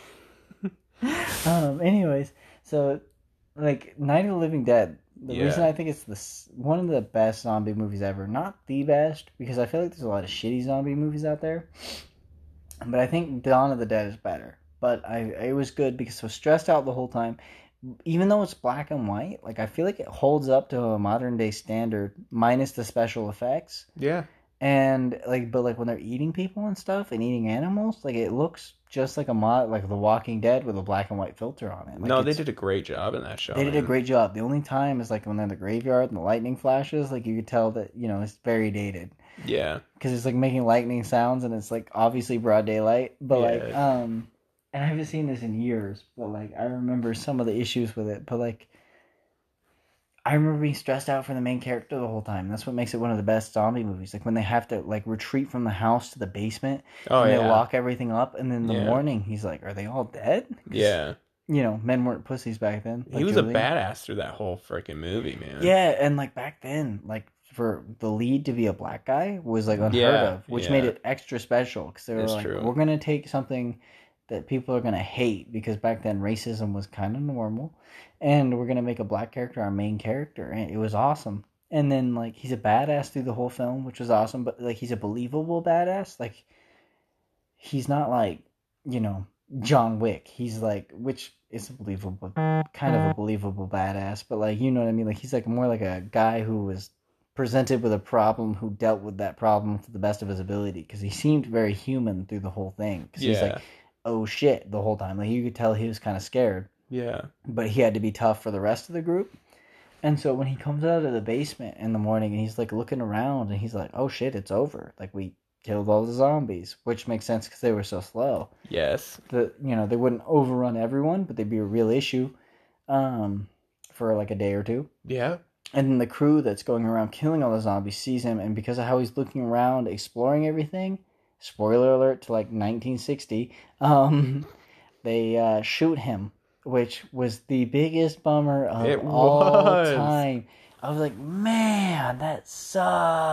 um, anyways, so like Night of the Living Dead. The Yeah. reason I think it's the s- one of the best zombie movies ever, not the best, because I feel like there's a lot of shitty zombie movies out there. But I think Dawn of the Dead is better. But I it was good because I was stressed out the whole time. Even though it's black and white, like I feel like it holds up to a modern day standard, minus the special effects. Yeah. And like, but like when they're eating people and stuff and eating animals, like it looks just like a mod, like The Walking Dead with a black and white filter on it. Like No, they it's- did a great job in that show. They did a man. great job. The only time is like when they're in the graveyard and the lightning flashes. Like you could tell that you know it's very dated Yeah. because it's like making lightning sounds and it's like obviously broad daylight. But like, Yeah. um, and I haven't seen this in years. But like, I remember some of the issues with it. But like, I remember being stressed out for the main character the whole time. That's what makes it one of the best zombie movies. Like when they have to like retreat from the house to the basement Oh and yeah. they lock everything up, and then in the Yeah. morning he's like, "Are they all dead?" 'Cause, Yeah. you know, men weren't pussies back then. He like was Julian. a badass through that whole freaking movie, man. Yeah, and like back then, like for the lead to be a black guy was like unheard Yeah, of, which yeah. made it extra special because they were It's like, true. we're gonna take something that people are gonna hate because back then racism was kind of normal, and we're gonna make a black character our main character, and it was awesome. And then like he's a badass through the whole film, which was awesome, but like he's a believable badass. Like he's not like you know John Wick. He's like which. Is a believable, kind of a believable badass, but like you know what I mean. Like he's like more like a guy who was presented with a problem, who dealt with that problem to the best of his ability. Because he seemed very human through the whole thing. Because he's Yeah. like, oh shit, the whole time. Like you could tell he was kind of scared, Yeah. but he had to be tough for the rest of the group. And so when he comes out of the basement in the morning and he's like looking around and he's like, oh shit, it's over. Like we killed all the zombies, which makes sense because they were so slow. Yes. The you know they wouldn't overrun everyone, but they'd be a real issue um, for like a day or two. Yeah. And then the crew that's going around killing all the zombies sees him, and because of how he's looking around, exploring everything, spoiler alert to like nineteen sixty, um, they uh, shoot him, which was the biggest bummer of It all was. time. I was like, man, that sucks.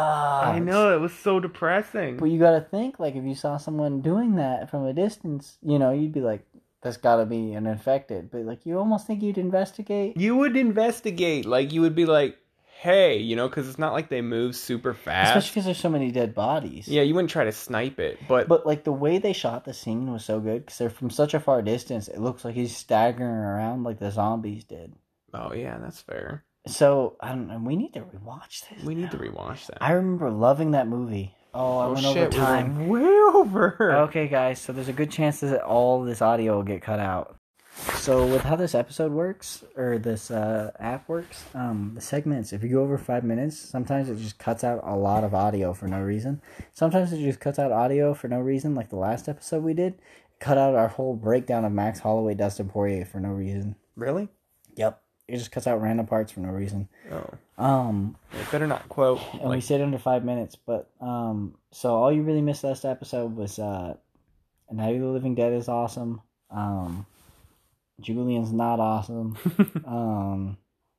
I know, it was so depressing. But you gotta think, like, if you saw someone doing that from a distance, you know, you'd be like, that's gotta be an infected. But, like, you almost think you'd investigate. You would investigate, like you would be like, hey, you know, because it's not like they move super fast. Especially because there's so many dead bodies. Yeah, you wouldn't try to snipe it, but, But, like, the way they shot the scene was so good, because they're from such a far distance, it looks like he's staggering around like the zombies did. oh yeah, that's fair. So, I don't know, we need to rewatch this. We need now. to rewatch that. I remember loving that movie. Oh, I oh went shit, over time. we went way over. Okay, guys, so there's a good chance that all this audio will get cut out. So with how this episode works, or this uh, app works, um, the segments, if you go over five minutes, sometimes it just cuts out a lot of audio for no reason. Sometimes it just cuts out audio for no reason, like the last episode we did. Cut out our whole breakdown of Max Holloway, Dustin Poirier for no reason. Really? Yep. It just cuts out random parts for no reason. Oh. Um, It better not quote. and like, we stayed under five minutes, but um, so all you really missed last episode was uh, Night of the Living Dead is awesome. Um, Julian's not awesome. um,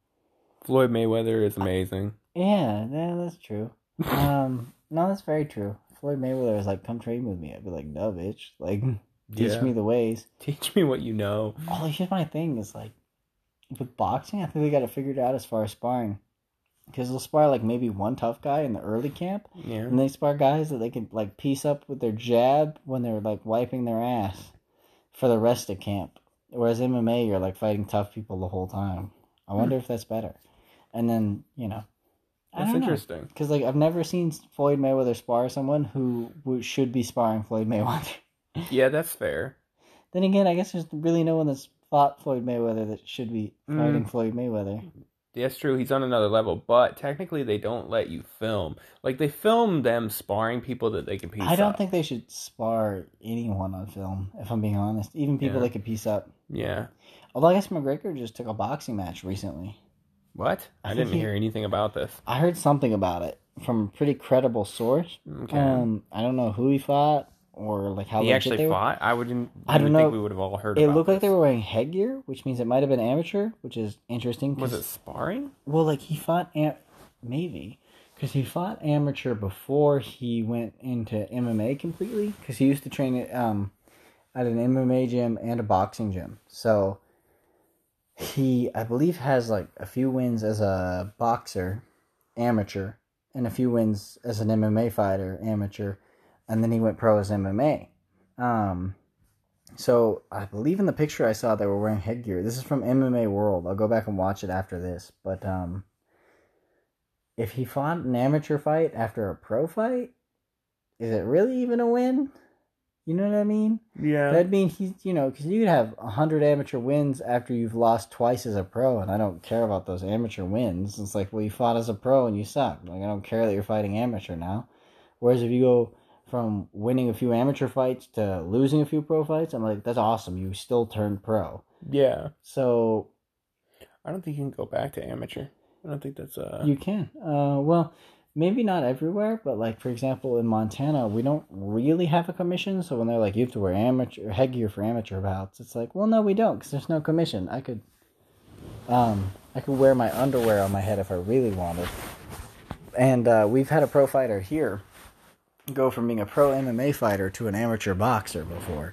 Floyd Mayweather is amazing. yeah, yeah, that's true. Um, no, that's very true. Floyd Mayweather was like, "Come trade with me." I'd be like, "No, bitch. Like, teach Yeah. me the ways." Teach me what you know. Oh, here's my thing: is like with boxing, I think they got it figured out as far as sparring. Because they'll spar like maybe one tough guy in the early camp, Yeah. and they spar guys that they can like piece up with their jab when they're like wiping their ass for the rest of camp. Whereas M M A, you're like fighting tough people the whole time. I wonder hmm. if that's better. And then, you know, I that's don't interesting. Because like I've never seen Floyd Mayweather spar someone who, who should be sparring Floyd Mayweather. Yeah, that's fair. Then again, I guess there's really no one that's fought Floyd Mayweather that should be fighting mm. Floyd Mayweather. That's true. He's on another level, but technically they don't let you film. Like they film them sparring people that they can piece up. I don't up. think they should spar anyone on film, if I'm being honest. Even people yeah. they could piece up. Yeah. Although I guess McGregor just took a boxing match recently. What? I, I didn't he, hear anything about this. I heard something about it from a pretty credible source. Okay. Um, I don't know who he fought or like how he legit actually they fought. Were. I wouldn't. I don't know. Think we would have all heard. It about looked this. like they were wearing headgear, which means it might have been amateur, which is interesting. Was it sparring? Well, like he fought am- maybe because he fought amateur before he went into M M A completely. Because he used to train at um at an M M A gym and a boxing gym. So he, I believe, has like a few wins as a boxer, amateur, and a few wins as an M M A fighter, amateur. And then he went pro as M M A. Um, so I believe in the picture I saw they were wearing headgear. This is from M M A World. I'll go back and watch it after this. But um, if he fought an amateur fight after a pro fight, is it really even a win? You know what I mean? Yeah. That'd mean he's, you know, because you could have one hundred amateur wins after you've lost twice as a pro, and I don't care about those amateur wins. It's like, well, you fought as a pro and you suck. Like, I don't care that you're fighting amateur now. Whereas if you go from winning a few amateur fights to losing a few pro fights, I'm like, that's awesome. You still turned pro. Yeah. So I don't think you can go back to amateur. I don't think that's uh you can. Uh well, maybe not everywhere, but like for example in Montana, we don't really have a commission. So when they're like, you have to wear amateur headgear for amateur bouts, it's like, well, no, we don't, because there's no commission. I could, um, I could wear my underwear on my head if I really wanted. And uh, we've had a pro fighter here go from being a pro M M A fighter to an amateur boxer before.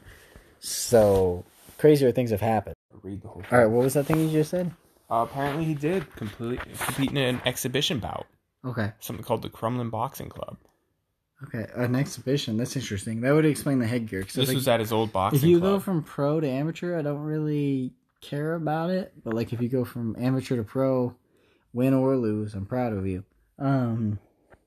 So crazier things have happened. Read the whole thing. All right, what was that thing you just said? Uh, apparently he did complete, compete in an exhibition bout. Okay. Something called the Crumlin Boxing Club. Okay, an exhibition. That's interesting. That would explain the headgear. This like, was at his old boxing club. If you club. go from pro to amateur, I don't really care about it. But like if you go from amateur to pro, win or lose, I'm proud of you. Um...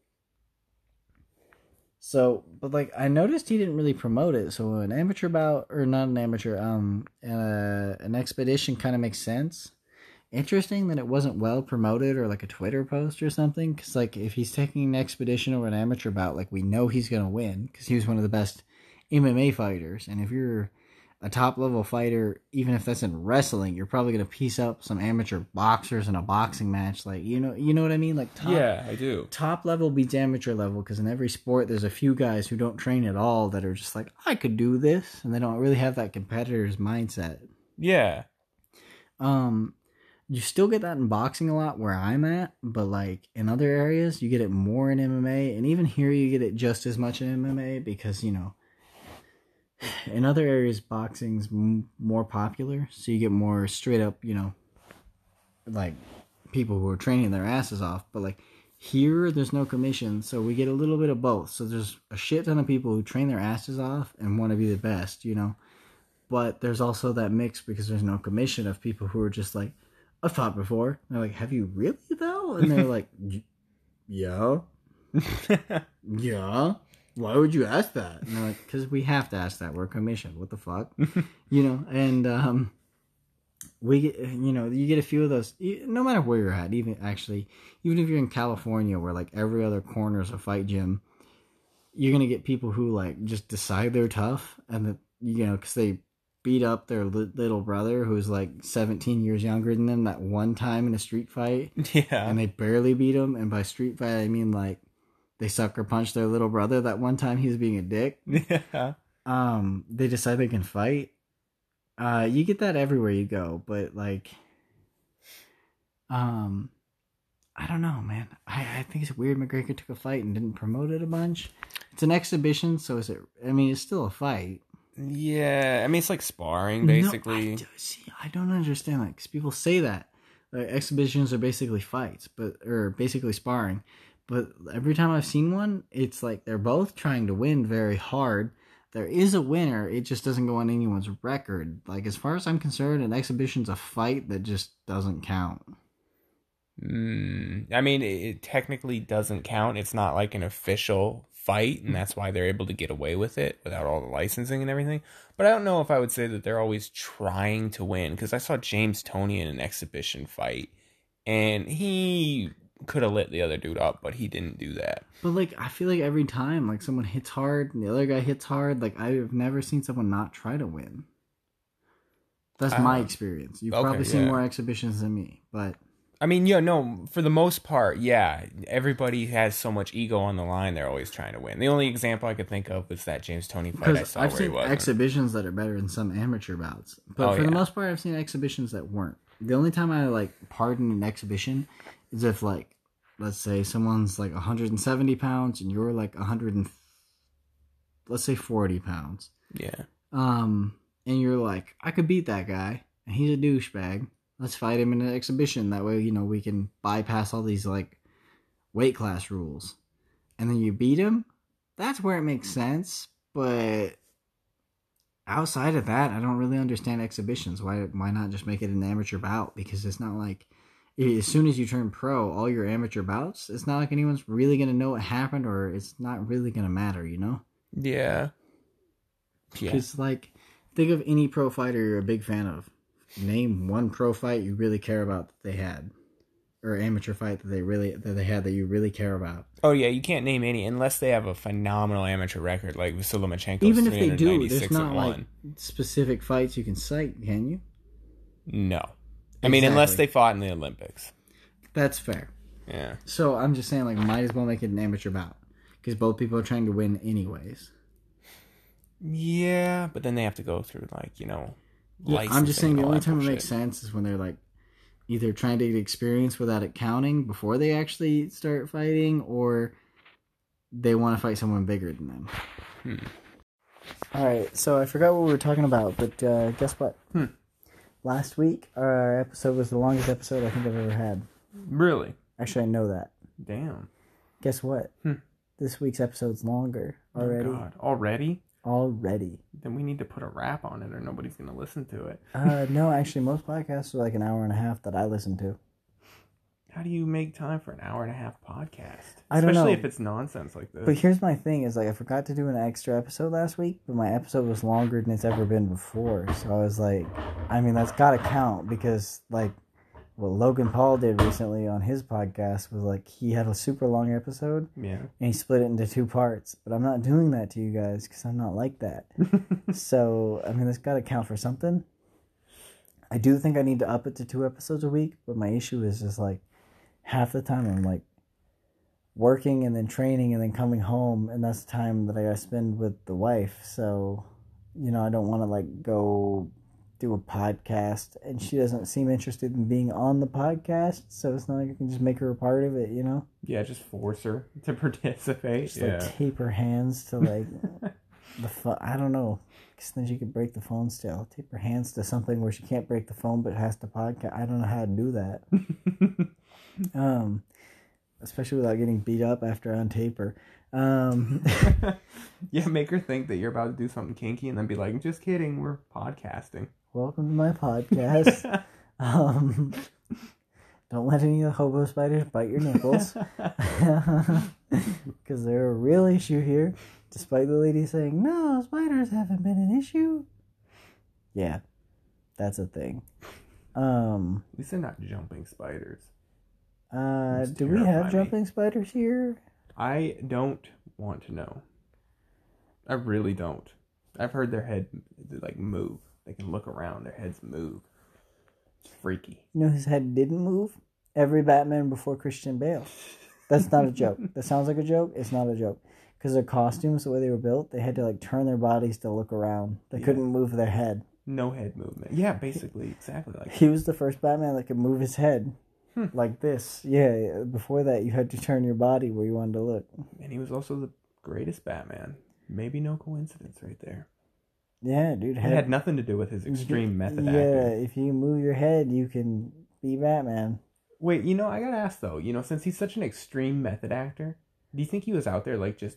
So, but like I noticed he didn't really promote it. So an amateur bout, or not an amateur, um, uh, an expedition kind of makes sense. Interesting that it wasn't well promoted or like a Twitter post or something. Because like if he's taking an expedition or an amateur bout, like we know he's gonna win because he was one of the best M M A fighters. And if you're a top level fighter, even if that's in wrestling, you're probably gonna piece up some amateur boxers in a boxing match. Like you know, you know what I mean? Like top, yeah, I do. Top level beats amateur level because in every sport, there's a few guys who don't train at all that are just like, I could do this, and they don't really have that competitor's mindset. Yeah. Um, you still get that in boxing a lot where I'm at, but like in other areas, you get it more in M M A, and even here you get it just as much in M M A because you know. In other areas, boxing's m- more popular, so you get more straight up, you know, like people who are training their asses off. But like here, there's no commission, so we get a little bit of both. So there's a shit ton of people who train their asses off and want to be the best, you know. But there's also that mix because there's no commission of people who are just like, I've fought before. And they're like, have you really though? And they're like, yeah, yeah. Why would you ask that? And they're like, because we have to ask that. We're commissioned. What the fuck? You know, and um, we get, you know, you get a few of those, no matter where you're at, even actually, even if you're in California where like every other corner is a fight gym, you're going to get people who like just decide they're tough and that, you know, because they beat up their li- little brother who's like seventeen years younger than them that one time in a street fight. Yeah. And they barely beat him. And by street fight, I mean like, they sucker punched their little brother that one time he was being a dick. Yeah. Um, they decide they can fight. Uh, you get that everywhere you go, but like, um, I don't know, man. I, I think it's weird McGregor took a fight and didn't promote it a bunch. It's an exhibition, so is it? I mean, it's still a fight. Yeah, I mean, it's like sparring, basically. No, I, do, see, I don't understand that because people say that like, exhibitions are basically fights, but or basically sparring. But every time I've seen one, it's like they're both trying to win very hard. there is a winner. It just doesn't go on anyone's record. Like, as far as I'm concerned, an exhibition's a fight that just doesn't count. Mm, I mean, it, it technically doesn't count. It's not like an official fight, and that's why they're able to get away with it without all the licensing and everything. But I don't know if I would say that they're always trying to win, because I saw James Toney in an exhibition fight, and he could have lit the other dude up, but he didn't do that. But, like, I feel like every time, like, someone hits hard and the other guy hits hard, like, I've never seen someone not try to win. That's uh, my experience. You've okay, probably seen yeah. more exhibitions than me, but... I mean, yeah, no, for the most part, yeah. Everybody has so much ego on the line, they're always trying to win. The only example I could think of was that James Toney fight I saw I've where seen he wasn't. exhibitions that are better than some amateur bouts. But oh, for yeah. the most part, I've seen exhibitions that weren't. The only time I, like, pardon an exhibition is if, like, let's say someone's, like, one hundred seventy pounds and you're, like, one hundred, let's say forty pounds. Yeah. Um, and you're like, I could beat that guy, and he's a douchebag. Let's fight him in an exhibition. That way, you know, we can bypass all these, like, weight class rules. And then you beat him. That's where it makes sense. But outside of that, I don't really understand exhibitions. Why why not just make it an amateur bout? Because it's not like, as soon as you turn pro, all your amateur bouts, it's not like anyone's really going to know what happened, or it's not really going to matter, you know? Yeah. Yeah. Because, like, think of any pro fighter you're a big fan of. Name one pro fight you really care about that they had, or amateur fight that they really that they had that you really care about. Oh yeah, you can't name any unless they have a phenomenal amateur record like Vasily Lomachenko. Even if they do, there's not like specific fights you can cite, can you? No, I exactly. mean unless they fought in the Olympics. That's fair. Yeah. So I'm just saying, like, might as well make it an amateur bout because both people are trying to win anyways. Yeah, but then they have to go through, like, you know. Yeah, I'm just saying the only time it makes sense is when they're, like, either trying to get experience without it counting before they actually start fighting, or they want to fight someone bigger than them. Hmm. All right, so I forgot what we were talking about, but uh, guess what? Hmm. Last week, our episode was the longest episode I think I've ever had. Really? Actually, I know that. Damn. Guess what? Hmm. This week's episode's longer already. Oh, God. Already? Already. Then we need to put a wrap on it or nobody's going to listen to it. uh, no, actually, most podcasts are like an hour and a half that I listen to. How do you make time for an hour and a half podcast? I don't know. Especially if it's nonsense like this. But here's my thing, is like I forgot to do an extra episode last week, but my episode was longer than it's ever been before. So I was like, I mean, that's got to count because, like, what Logan Paul did recently on his podcast was, like, he had a super long episode. Yeah. And he split it into two parts. But I'm not doing that to you guys because I'm not like that. So, I mean, that's got to count for something. I do think I need to up it to two episodes a week, but my issue is just, like, half the time I'm, like, working and then training and then coming home, and that's the time that I gotta spend with the wife. So, you know, I don't want to, like, go do a podcast, and she doesn't seem interested in being on the podcast, so it's not like I can just make her a part of it, you know? Yeah, just force her to participate. Just, yeah. like, tape her hands to, like, the phone. I don't know, because then she could break the phone still. Tape her hands to something where she can't break the phone but has to podcast. I don't know how to do that. um, especially without getting beat up after I untape her. Um, yeah, make her think that you're about to do something kinky and then be like, just kidding, we're podcasting. Welcome to my podcast. um, don't let any of the hobo spiders bite your nipples. Because they're a real issue here. Despite the lady saying, no, spiders haven't been an issue. Yeah, that's a thing. Um, At least they're not jumping spiders. Uh, do we have me. jumping spiders here? I don't want to know. I really don't. I've heard their head, like, move. They can look around. Their heads move. It's freaky. You know his head didn't move? Every Batman before Christian Bale. That's not a joke. That sounds like a joke. It's not a joke. Because their costumes, the way they were built, they had to, like, turn their bodies to look around. They yeah. couldn't move their head. No head movement. Yeah, basically. Exactly like He was the first Batman that could move his head. Hmm. Like this. Yeah, before that, you had to turn your body where you wanted to look. And he was also the greatest Batman. Maybe no coincidence right there. Yeah, dude. It had nothing to do with his extreme method yeah, acting. Yeah, if you move your head, you can be Batman. Wait, you know, I gotta ask though, you know, since he's such an extreme method actor, do you think he was out there, like, just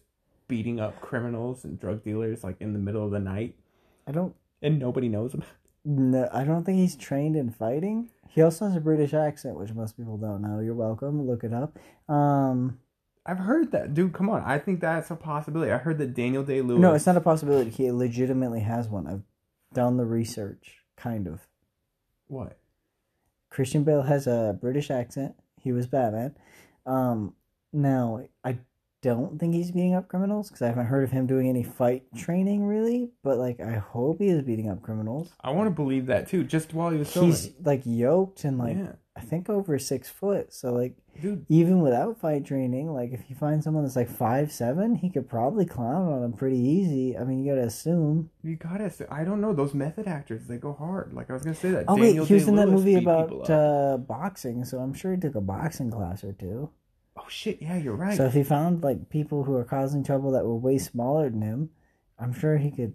beating up criminals and drug dealers like in the middle of the night, I don't. and nobody knows about it. No, I don't think he's trained in fighting. He also has a British accent, which most people don't know. You're welcome. Look it up. Um, I've heard that, dude. Come on, I think that's a possibility. I heard that Daniel Day-Lewis. no, it's not a possibility. He legitimately has one. I've done the research, kind of. What? Christian Bale has a British accent. He was Batman. Um, now, I don't think he's beating up criminals because I haven't heard of him doing any fight training really. But like, I hope he is beating up criminals. I want to believe that too. Just while he was filming, He's like yoked and like yeah. I think over six foot. So like, dude, even without fight training, like if you find someone that's like five seven, he could probably clown on him pretty easy. I mean, you gotta assume. you gotta. Say, I don't know those method actors. They go hard. Like I was gonna say that. Oh Daniel wait, he was in that Day-Lewis movie beat people about up. uh, boxing, so I'm sure he took a boxing class or two. Oh shit! Yeah, you're right. So if he found like people who are causing trouble that were way smaller than him, I'm sure he could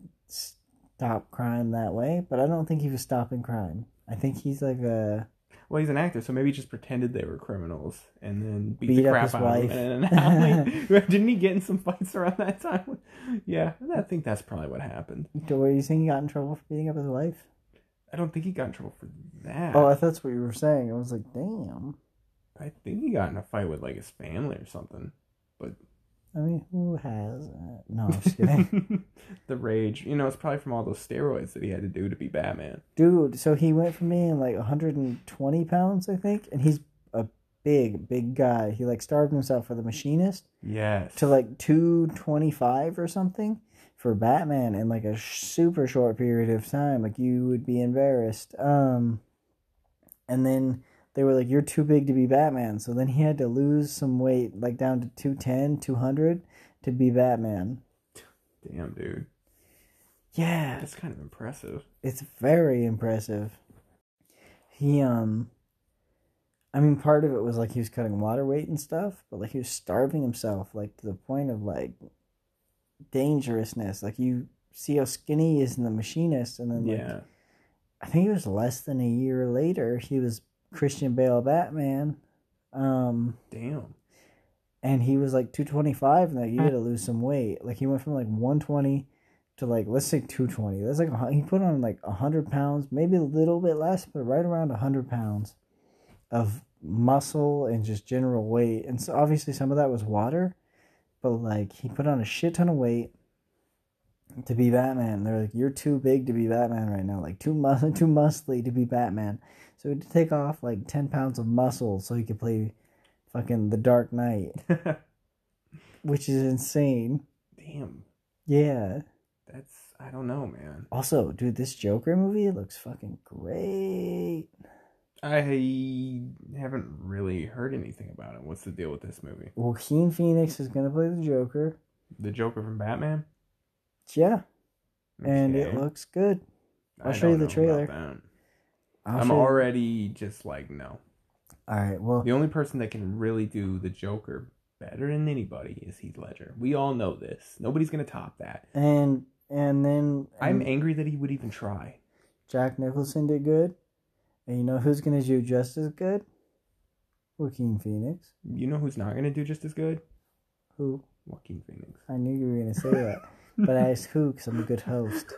stop crime that way. But I don't think he was stopping crime. I think he's like a Well, he's an actor, so maybe he just pretended they were criminals and then beat, Beat the up crap his out wife. of them in an alley. Didn't he get in some fights around that time? Yeah, I think that's probably what happened. Were you saying he got in trouble for beating up his wife? I don't think he got in trouble for that. Oh, I thought that's what you were saying. I was like, damn. I think he got in a fight with like his family or something. But I mean, who has that? No, I'm just kidding. the rage, you know, it's probably from all those steroids that he had to do to be Batman. Dude, so he went from being like one hundred twenty pounds, I think, and he's a big, big guy. He like starved himself for The Machinist Yes. to like two twenty-five or something for Batman in like a super short period of time. Like, you would be embarrassed. Um, and then they were like, you're too big to be Batman. So then he had to lose some weight, like down to two ten, two hundred to be Batman. Damn, dude. Yeah. That's kind of impressive. It's very impressive. He, um, I mean, part of it was like he was cutting water weight and stuff, but like he was starving himself, like to the point of like dangerousness. Like, you see how skinny he is in The Machinist, and then like, Yeah. I think it was less than a year later, he was Christian Bale Batman. Um, Damn. and he was like two twenty-five, and like, you had to lose some weight. Like, he went from like one twenty to like, let's say two twenty. That's like, he put on like one hundred pounds, maybe a little bit less, but right around one hundred pounds of muscle and just general weight. And so obviously some of that was water, but like, he put on a shit ton of weight to be Batman. They're like, you're too big to be Batman right now, like too mus- too muscly to be Batman. So he had to take off like ten pounds of muscle so he could play fucking The Dark Knight, which is insane. Damn. Yeah. That's, I don't know, man. Also, dude, this Joker movie looks fucking great. I haven't really heard anything about it. What's the deal with this movie? Joaquin Phoenix is gonna play the Joker. The Joker from Batman? Yeah, and it Okay. looks good. I'll I show you don't the know about trailer. that. I'll I'm show you- already just like, no. All right. Well, The only person that can really do the Joker better than anybody is Heath Ledger. We all know this. Nobody's going to top that. and and then I'm and angry that he would even try. Jack Nicholson did good, and you know who's gonna do just as good? Joaquin Phoenix. You know who's not going to do just as good? Who? Joaquin Phoenix. I knew you were gonna say that, but I asked who because I'm a good host.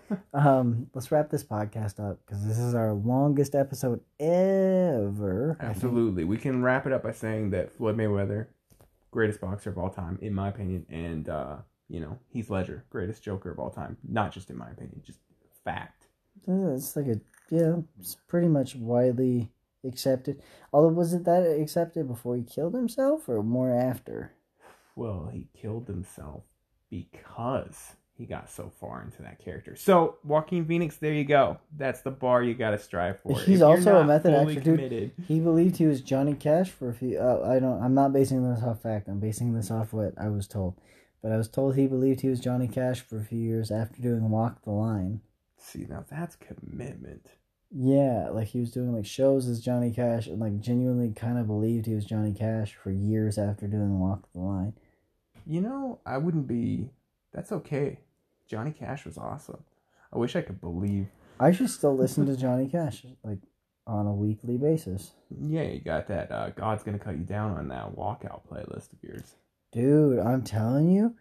Um, let's wrap this podcast up because this is our longest episode ever. I think. Absolutely. We can wrap it up by saying that Floyd Mayweather, greatest boxer of all time, in my opinion, and, uh, you know, Heath Ledger, greatest Joker of all time. Not just in my opinion, just fact. Yeah, it's like a yeah, it's pretty much widely accepted. Although, was it that accepted before he killed himself or more after? Well, he killed himself because he got so far into that character. So, Joaquin Phoenix, there you go. That's the bar you got to strive for. He's If you're also a not method fully actor, dude. committed- He believed he was Johnny Cash for a few. Uh, I don't. I'm not basing this off fact. I'm basing this off what I was told. But I was told he believed he was Johnny Cash for a few years after doing Walk the Line. See, now that's commitment. Yeah, like he was doing like shows as Johnny Cash and like genuinely kind of believed he was Johnny Cash for years after doing Walk the Line. You know, I wouldn't be... That's okay. Johnny Cash was awesome. I wish I could believe... I should still listen to Johnny Cash like on a weekly basis. Yeah, you got that uh, God's Gonna Cut You Down on that walkout playlist of yours. Dude, I'm telling you,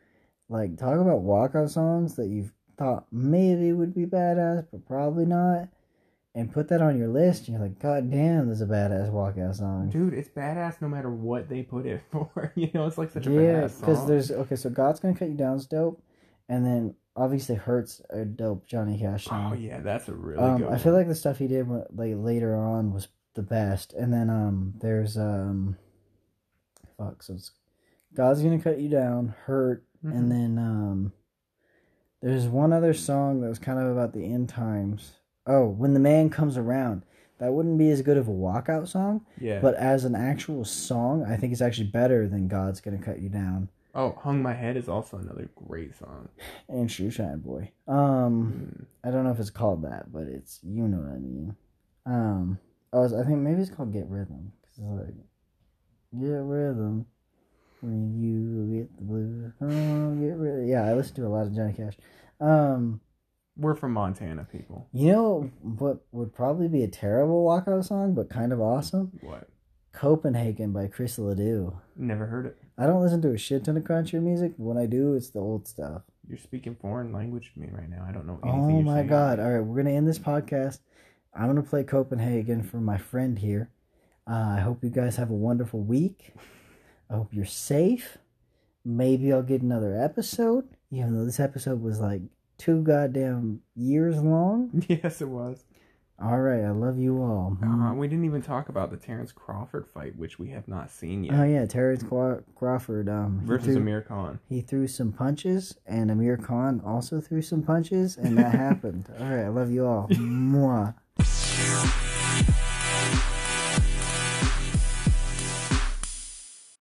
Like, talk about walkout songs that you've thought maybe would be badass, but probably not. And put that on your list, and you're like, God damn, there's a badass walkout song. Dude, it's badass no matter what they put it for. You know, it's like such a Yeah, badass song. because there's, okay, so God's Gonna Cut You Down's dope. And then, obviously, Hurts a dope Johnny Cash song. Oh, yeah, that's a really um, good one. I feel like the stuff he did like later on was the best. And then um, there's, um, fuck, so it's God's Gonna Cut You Down, Hurt, mm-hmm. and then um, there's one other song that was kind of about the end times. Oh, When the Man Comes Around. That wouldn't be as good of a walkout song. Yeah. But as an actual song, I think it's actually better than God's Gonna Cut You Down. Oh, Hung My Head is also another great song. And Shoeshine Boy. Um, Mm. I don't know if it's called that, but it's, you know what I mean. Um, oh, I think maybe it's called Get Rhythm. 'Cause it's like, Get Rhythm. When you get the blues, oh, get rhythm. Yeah, I listen to a lot of Johnny Cash. Um... We're from Montana, people. You know what would probably be a terrible walkout song, but kind of awesome? What? Copenhagen by Chris Ledoux. Never heard it. I don't listen to a shit ton of country music, but when I do, it's the old stuff. You're speaking foreign language to me right now. I don't know anything Oh you're my saying. God. All right, we're going to end this podcast. I'm going to play Copenhagen for my friend here. Uh, I hope you guys have a wonderful week. I hope you're safe. Maybe I'll get another episode, even though this episode was like two goddamn years long. Yes, it was. All right, I love you all. Uh, we didn't even talk about the Terrence Crawford fight, which we have not seen yet. Oh yeah, Terrence Craw- Crawford um, he versus threw, Amir Khan. He threw some punches, and Amir Khan also threw some punches, and that happened. All right, I love you all. Mwah.